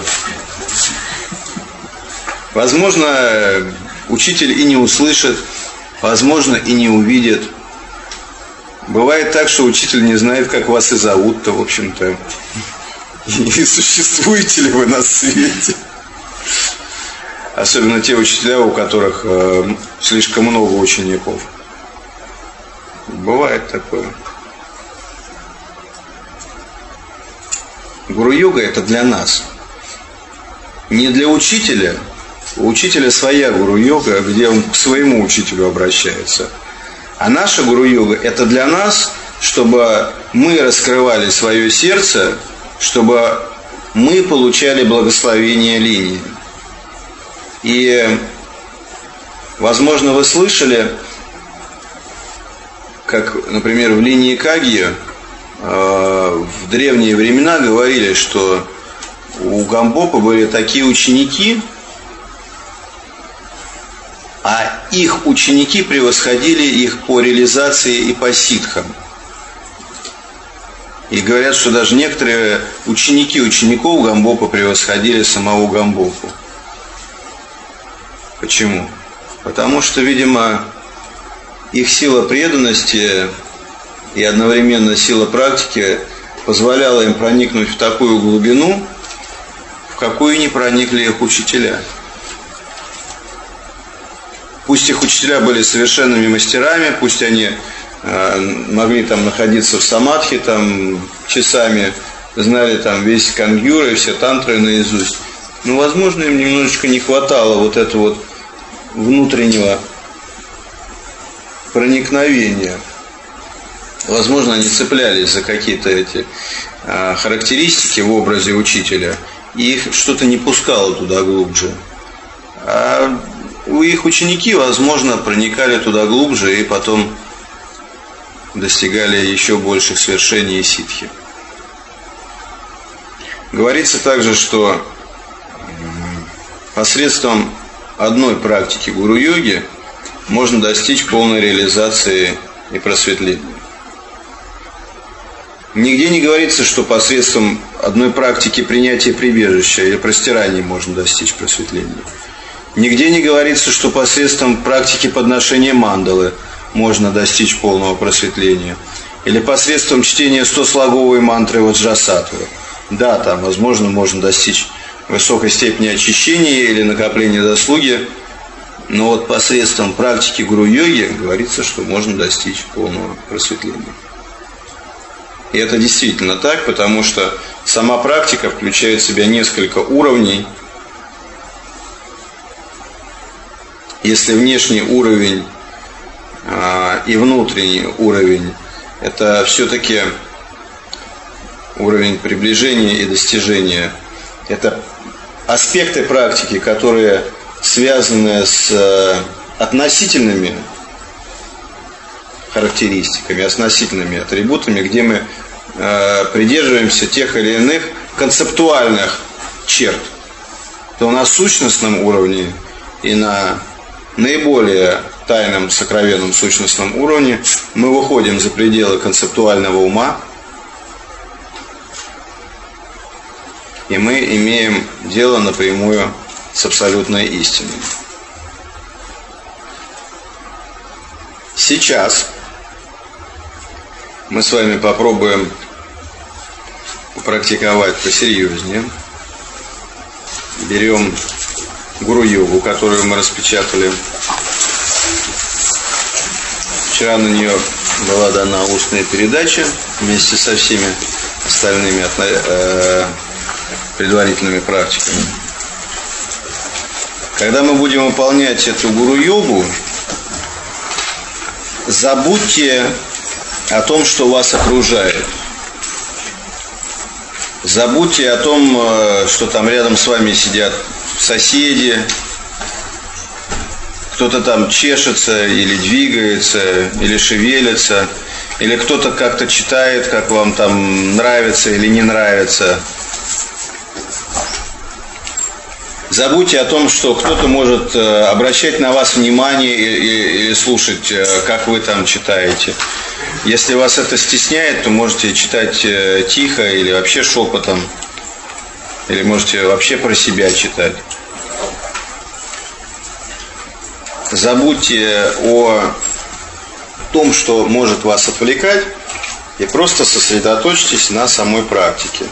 [SPEAKER 1] Возможно, учитель и не услышит, возможно, и не увидит. Бывает так, что учитель не знает, как вас и зовут-то, в общем-то. И существуете ли вы на свете. Особенно те учителя, у которых слишком много учеников. Бывает такое. Гуру-йога – это для нас. Не для учителя. У учителя своя гуру-йога, где он к своему учителю обращается. А наша гуру-йога – это для нас, чтобы мы раскрывали свое сердце, чтобы мы получали благословение линии. И, возможно, вы слышали, как, например, в линии Кагья в древние времена говорили, что у Гамбопа были такие ученики, а их ученики превосходили их по реализации и по ситхам. И говорят, что даже некоторые ученики учеников Гамбопа превосходили самого Гамбопу. Почему? Потому что, видимо, их сила преданности и одновременно сила практики позволяла им проникнуть в такую глубину, в какую не проникли их учителя. Пусть их учителя были совершенными мастерами, пусть они могли там находиться в самадхи там часами, знали там весь кангюр и все тантры наизусть. Но, возможно, им немножечко не хватало вот этого вот внутреннего проникновения. Возможно, они цеплялись за какие-то эти характеристики в образе учителя, и их что-то не пускало туда глубже. А их ученики, возможно, проникали туда глубже и потом достигали еще больших свершений и ситхи. Говорится также, что посредством одной практики гуру-йоги можно достичь полной реализации и просветления. Нигде не говорится, что посредством одной практики принятия прибежища или простирания можно достичь просветления. Нигде не говорится, что посредством практики подношения мандалы можно достичь полного просветления. Или посредством чтения 100-слоговой мантры Ваджрасаттвы. Да, там, возможно, можно достичь высокой степени очищения или накопления заслуги, но вот посредством практики гуру-йоги говорится, что можно достичь полного просветления. И это действительно так, потому что сама практика включает в себя несколько уровней. Если внешний уровень и внутренний уровень – это все-таки уровень приближения и достижения. Это аспекты практики, которые связаны с относительными характеристиками, относительными атрибутами, где мы придерживаемся тех или иных концептуальных черт. То на сущностном уровне и на наиболее тайном, сокровенном сущностном уровне мы выходим за пределы концептуального ума, и мы имеем дело напрямую с абсолютной истиной. Сейчас мы с вами попробуем практиковать посерьезнее. Берем гуру-йогу, которую мы распечатали. Вчера на нее была дана устная передача вместе со всеми остальными предварительными практиками. Когда мы будем выполнять эту гуру-йогу, забудьте о том, что вас окружает. Забудьте о том, что там рядом с вами сидят соседи, кто-то там чешется или двигается, или шевелится, или кто-то как-то читает, как вам там нравится или не нравится. Забудьте о том, что кто-то может обращать на вас внимание или слушать, как вы там читаете. Если вас это стесняет, то можете читать тихо или вообще шепотом. Или можете вообще про себя читать. Забудьте о том, что может вас отвлекать, и просто сосредоточьтесь на самой практике.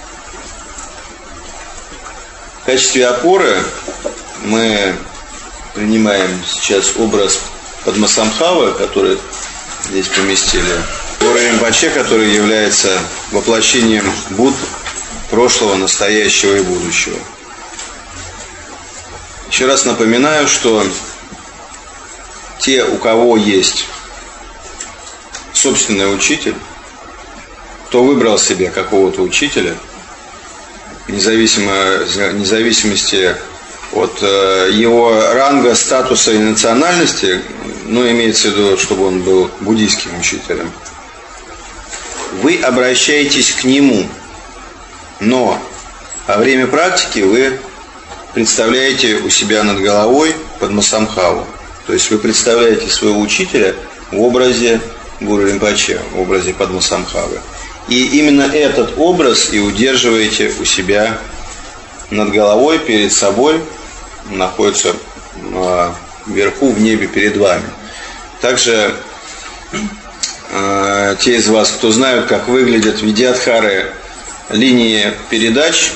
[SPEAKER 1] В качестве опоры мы принимаем сейчас образ Падмасамбхавы, который здесь поместили. Гуру Ринпоче, который является воплощением Будд прошлого, настоящего и будущего. Еще раз напоминаю, что те, у кого есть собственный учитель, кто выбрал себе какого-то учителя, вне зависимости от его ранга, статуса и национальности, но имеется в виду, чтобы он был буддийским учителем, вы обращаетесь к нему, но во время практики вы представляете у себя над головой Падмасамбхаву. То есть вы представляете своего учителя в образе Гуру Ринпоче, в образе Падмасамбхавы. И именно этот образ и удерживаете у себя над головой, перед собой, находится вверху в небе перед вами. Также те из вас, кто знают, как выглядят видьядхары линии передач,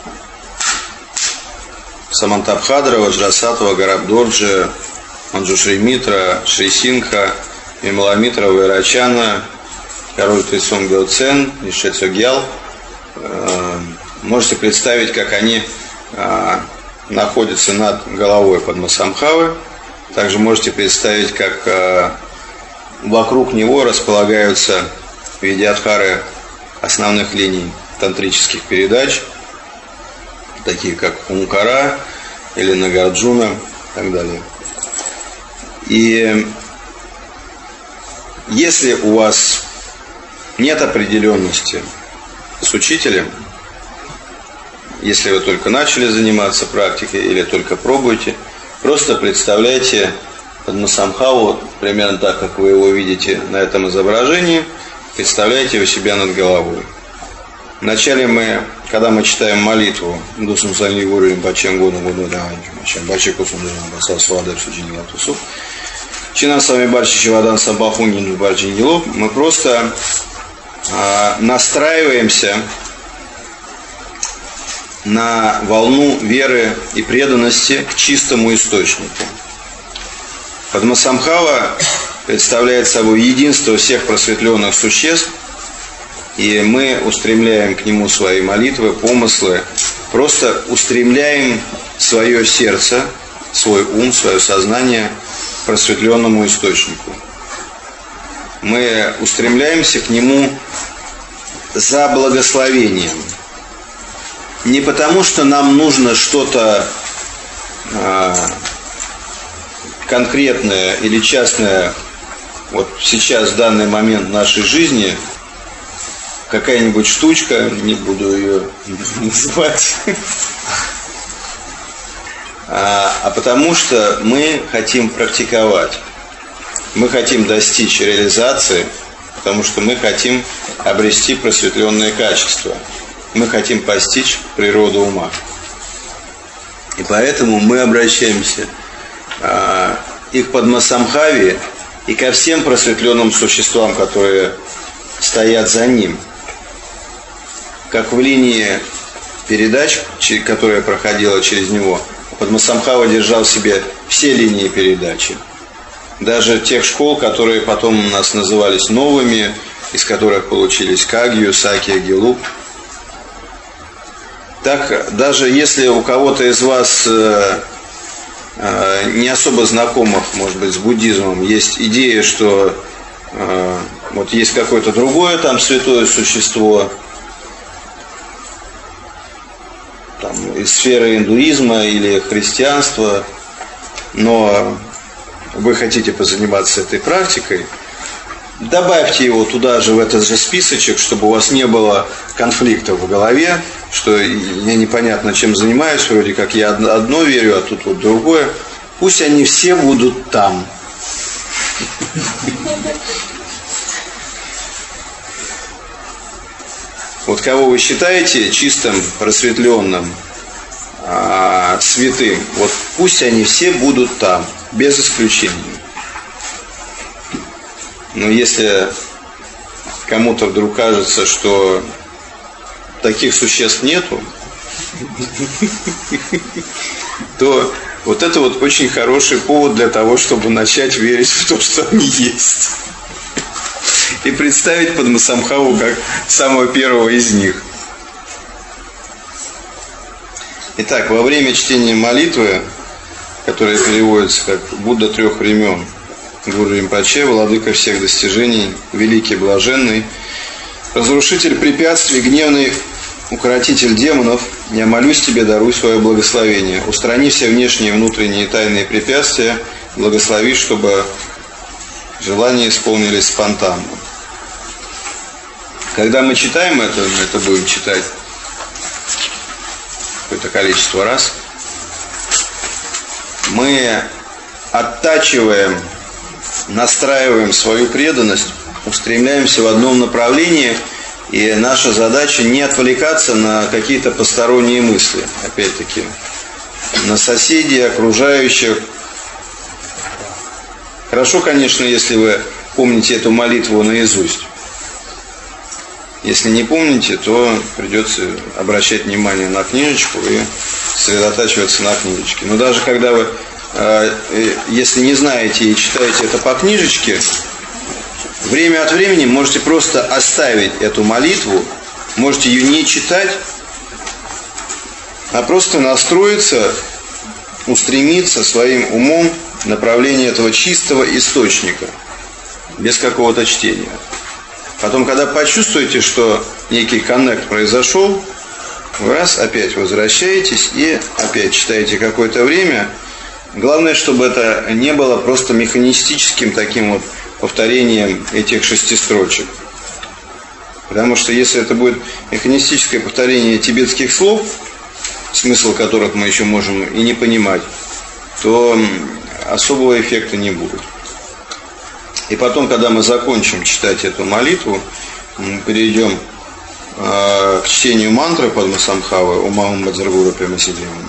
[SPEAKER 1] Самантабхадра, Ваджрасатва, Гарабдорджи, Манджушри Митра, Шри Сингха, Вимала Митра, Вайрачана, король Трисом Геоцен, Ишецогьял. Можете представить, как они находятся над головой Падмасамбхавы. Также можете представить, как вокруг него располагаются видьядхары основных линий тантрических передач, такие как Омкара или Нагарджуна и так далее. И если у вас нет определенности с учителем, если вы только начали заниматься практикой или только пробуете, просто представляйте Падмасамбхаву примерно так, как вы его видите на этом изображении, представляйте у себя над головой. Вначале когда мы читаем молитву, мы просто настраиваемся на волну веры и преданности к чистому источнику. Падмасамбхава представляет собой единство всех просветленных существ, и мы устремляем к нему свои молитвы, помыслы, просто устремляем свое сердце, свой ум, свое сознание к просветленному источнику. Мы устремляемся к нему за благословением. Не потому, что нам нужно что-то конкретное или частное вот сейчас, в данный момент нашей жизни, какая-нибудь штучка, не буду ее называть, а потому что мы хотим практиковать. Мы хотим достичь реализации, потому что мы хотим обрести просветленные качества. Мы хотим постичь природу ума. И поэтому мы обращаемся и к Падмасамбхаве, и ко всем просветленным существам, которые стоят за ним. Как в линии передач, которая проходила через него, Падмасамбхава держал в себе все линии передачи. Даже тех школ, которые потом у нас назывались новыми, из которых получились Кагью, Сакья, Гелуп. Так, даже если у кого-то из вас не особо знакомых, может быть, с буддизмом, есть идея, что вот есть какое-то другое там святое существо, там, из сферы индуизма или христианства, но вы хотите позаниматься этой практикой, добавьте его туда же, в этот же списочек, чтобы у вас не было конфликтов в голове, что я непонятно чем занимаюсь, вроде как я одно верю, а тут вот другое. Пусть они все будут там. Вот кого вы считаете чистым, просветленным, святым, вот пусть они все будут там, без исключения. Но если кому-то вдруг кажется, что таких существ нету, то вот это вот очень хороший повод для того, чтобы начать верить в то, что они есть. И представить Падмасамбхаву как самого первого из них. Итак, во время чтения молитвы, которая переводится как «Будда трех времен», Гуру Римпоче, владыка всех достижений, великий блаженный, разрушитель препятствий, гневный укротитель демонов, я молюсь тебе, даруй свое благословение. Устрани все внешние и внутренние тайные препятствия, благослови, чтобы желания исполнились спонтанно. Когда мы читаем это, мы это будем читать какое-то количество раз, мы оттачиваем, настраиваем свою преданность, устремляемся в одном направлении, и наша задача не отвлекаться на какие-то посторонние мысли, опять-таки, на соседей, окружающих. Хорошо, конечно, если вы помните эту молитву наизусть. Если не помните, то придется обращать внимание на книжечку и сосредотачиваться на книжечке. Но даже когда вы, если не знаете и читаете это по книжечке, время от времени можете просто оставить эту молитву, можете ее не читать, а просто настроиться, устремиться своим умом в направлении этого чистого источника, без какого-то чтения. Потом, когда почувствуете, что некий коннект произошел, вы раз опять возвращаетесь и опять читаете какое-то время. Главное, чтобы это не было просто механистическим таким вот повторением этих 6 строчек. Потому что если это будет механистическое повторение тибетских слов, смысл которых мы еще можем и не понимать, то особого эффекта не будет. И потом, когда мы закончим читать эту молитву, мы перейдем к чтению мантры Падмасамбхавы Омам Ваджрагуру Пемасидхивам.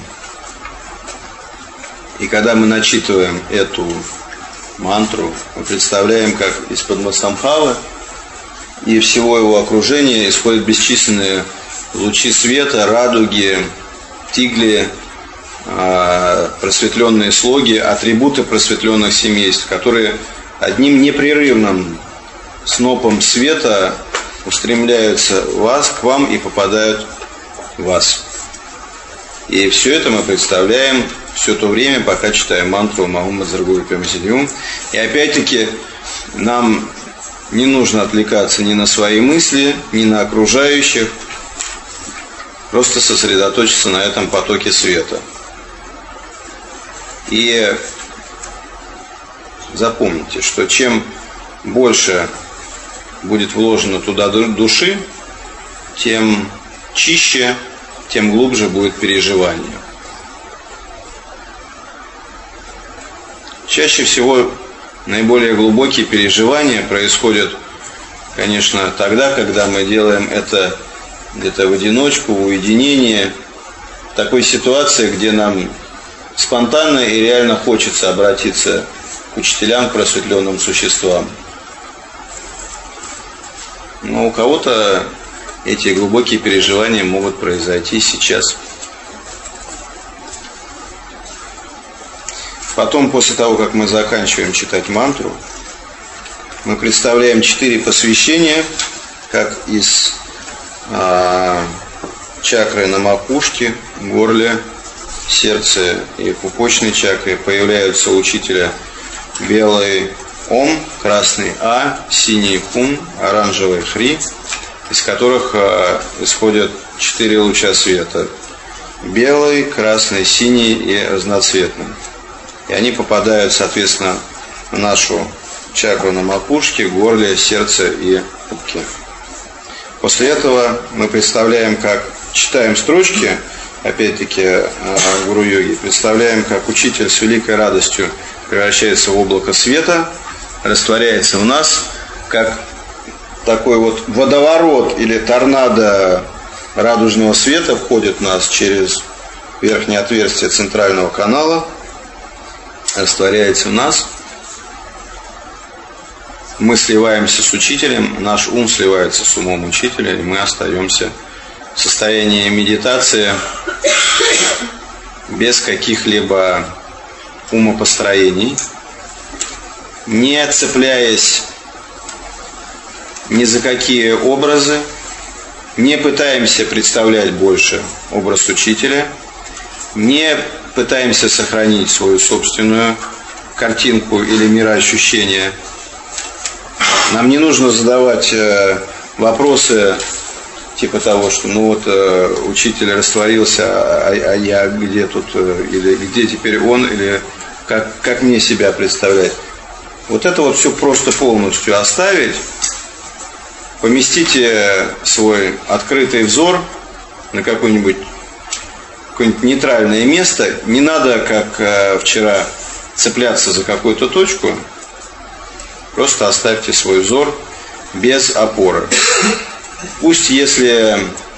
[SPEAKER 1] И когда мы начитываем эту мантру, мы представляем, как из Падмасамбхавы и всего его окружения исходят бесчисленные лучи света, радуги, тигли, просветленные слоги, атрибуты просветленных семейств, которые одним непрерывным снопом света устремляются к вам и попадают в вас. И все это мы представляем все то время, пока читаем мантру Омам Ваджрагуру Пемасидхивам. И опять-таки нам не нужно отвлекаться ни на свои мысли, ни на окружающих, просто сосредоточиться на этом потоке света. И запомните, что чем больше будет вложено туда души, тем чище, тем глубже будет переживание. Чаще всего наиболее глубокие переживания происходят, конечно, тогда, когда мы делаем это где-то в одиночку, в уединении, в такой ситуации, где нам спонтанно и реально хочется обратиться к учителям, к просветленным существам. Но у кого-то эти глубокие переживания могут произойти сейчас. Потом, после того, как мы заканчиваем читать мантру, мы представляем 4 посвящения, как из чакры на макушке, горле, сердце и пупочной чакры появляются у учителя белый Ом, красный А, синий Хум, оранжевый Хри, из которых исходят 4 луча света. Белый, красный, синий и разноцветный. И они попадают, соответственно, в нашу чакру на макушке, горле, сердце и пупке. После этого мы представляем, как читаем строчки, опять-таки, гуру-йоги, представляем, как учитель с великой радостью превращается в облако света, растворяется в нас, как такой вот водоворот или торнадо радужного света входит в нас через верхнее отверстие центрального канала, растворяется в нас. Мы сливаемся с учителем, наш ум сливается с умом учителя, и мы остаемся в состоянии медитации без каких-либо умопостроений, не цепляясь ни за какие образы, не пытаемся представлять больше образ учителя, не пытаемся сохранить свою собственную картинку или мироощущение. Нам не нужно задавать вопросы типа того, что учитель растворился, а я где тут, или где теперь он, или как мне себя представлять. Вот это вот все просто полностью оставить. Поместите свой открытый взор на какое-нибудь нейтральное место. Не надо, как вчера, цепляться за какую-то точку. Просто оставьте свой взор без опоры. Пусть, если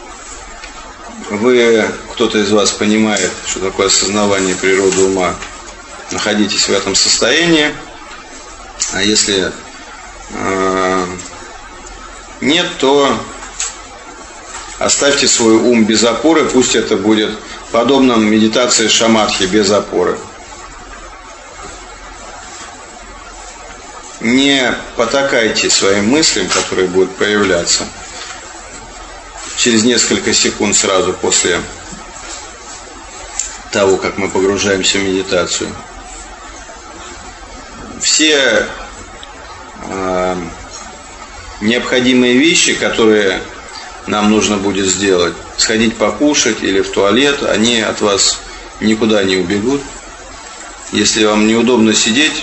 [SPEAKER 1] кто-то из вас понимает, что такое осознавание природы ума, находитесь в этом состоянии. А если нет, то оставьте свой ум без опоры, пусть это будет подобно медитации шамадхи без опоры. Не потакайте своим мыслям, которые будут появляться через несколько секунд сразу после того, как мы погружаемся в медитацию. Все необходимые вещи, которые нам нужно будет сделать, сходить покушать или в туалет, они от вас никуда не убегут. Если вам неудобно сидеть,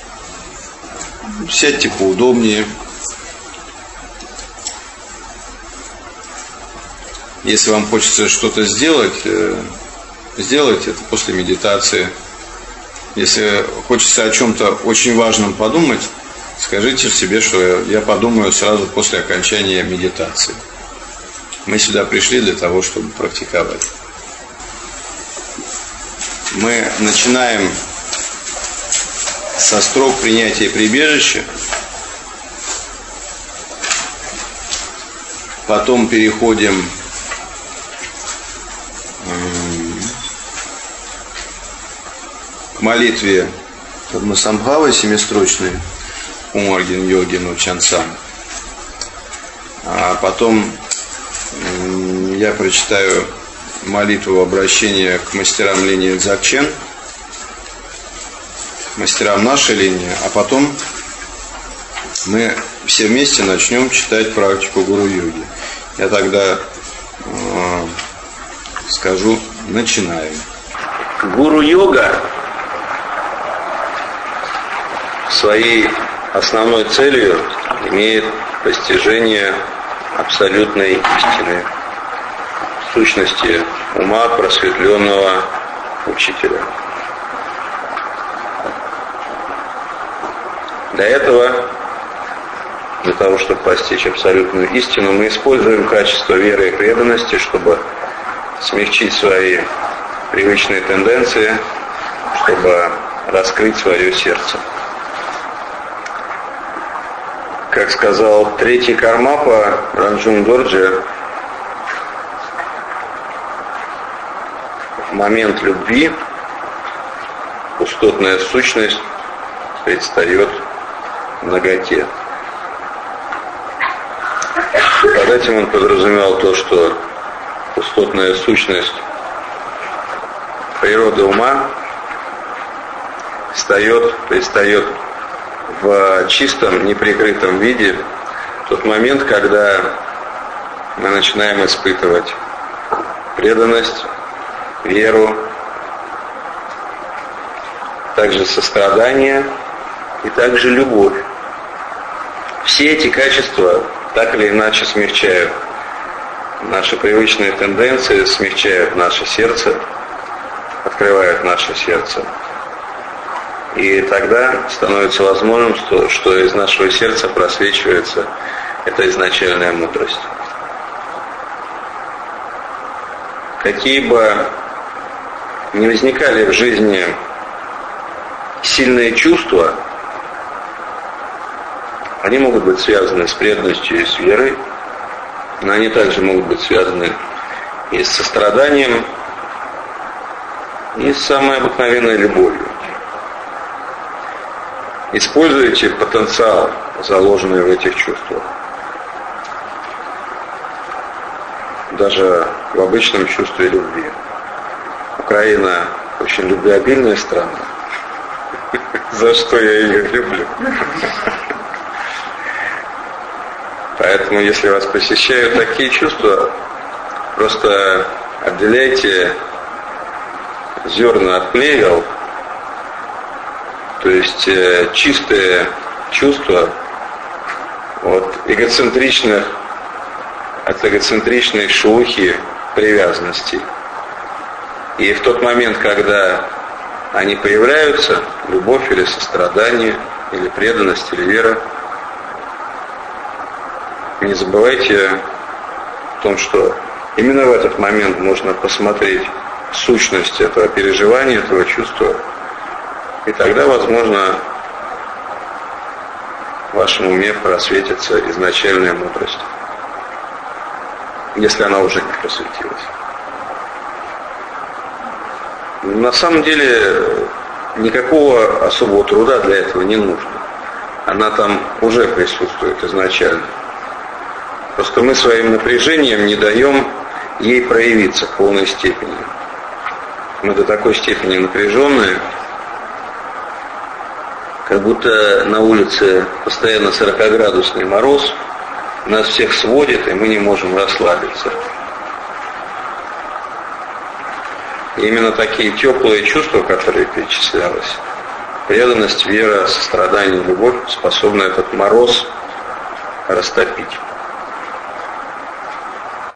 [SPEAKER 1] сядьте поудобнее. Если вам хочется что-то сделать, сделайте это после медитации. Если хочется о чем-то очень важном подумать, скажите себе, что я подумаю сразу после окончания медитации. Мы сюда пришли для того, чтобы практиковать. Мы начинаем со строк принятия прибежища, потом переходим к молитве Падмасамбхавы семистрочной Умаргин Йогину Чансан. А потом я прочитаю молитву обращения к мастерам линии Дзогчен, мастерам нашей линии, а потом мы все вместе начнем читать практику гуру-йоги. Я тогда скажу, начинаем.
[SPEAKER 7] Гуру-йога своей основной целью имеет постижение абсолютной истины, сущности ума просветленного учителя. Для того, чтобы постичь абсолютную истину, мы используем качество веры и преданности, чтобы смягчить свои привычные тенденции, чтобы раскрыть свое сердце. Как сказал третий Кармапа Ранджун Дорджи, в момент любви пустотная сущность предстает в наготе. Под этим он подразумевал то, что пустотная сущность природы ума предстает в чистом, неприкрытом виде в тот момент, когда мы начинаем испытывать преданность, веру, также сострадание и также любовь. Все эти качества так или иначе смягчают наши привычные тенденции, смягчают наше сердце, открывают наше сердце. И тогда становится возможным, что из нашего сердца просвечивается это изначальная мудрость. Какие бы ни возникали в жизни сильные чувства, они могут быть связаны с преданностью и с верой, но они также могут быть связаны и с состраданием, и с самой обыкновенной любовью. Используйте потенциал, заложенный в этих чувствах. Даже в обычном чувстве любви. Украина очень любвеобильная страна, за что я ее люблю. Поэтому, если вас посещают такие чувства, просто отделяйте зерна от плевел, то есть чистые чувства от эгоцентричной шелухи привязанностей. И в тот момент, когда они появляются, любовь или сострадание, или преданность, или вера, не забывайте о том, что именно в этот момент можно посмотреть сущность этого переживания, этого чувства, и тогда, возможно, в вашем уме просветится изначальная мудрость, если она уже не просветилась. На самом деле никакого особого труда для этого не нужно. Она там уже присутствует изначально. Просто мы своим напряжением не даем ей проявиться в полной степени. Мы до такой степени напряженные, как будто на улице постоянно 40-градусный мороз, нас всех сводит, и мы не можем расслабиться. И именно такие теплые чувства, которые перечислялось, преданность, вера, сострадание, любовь, способны этот мороз растопить.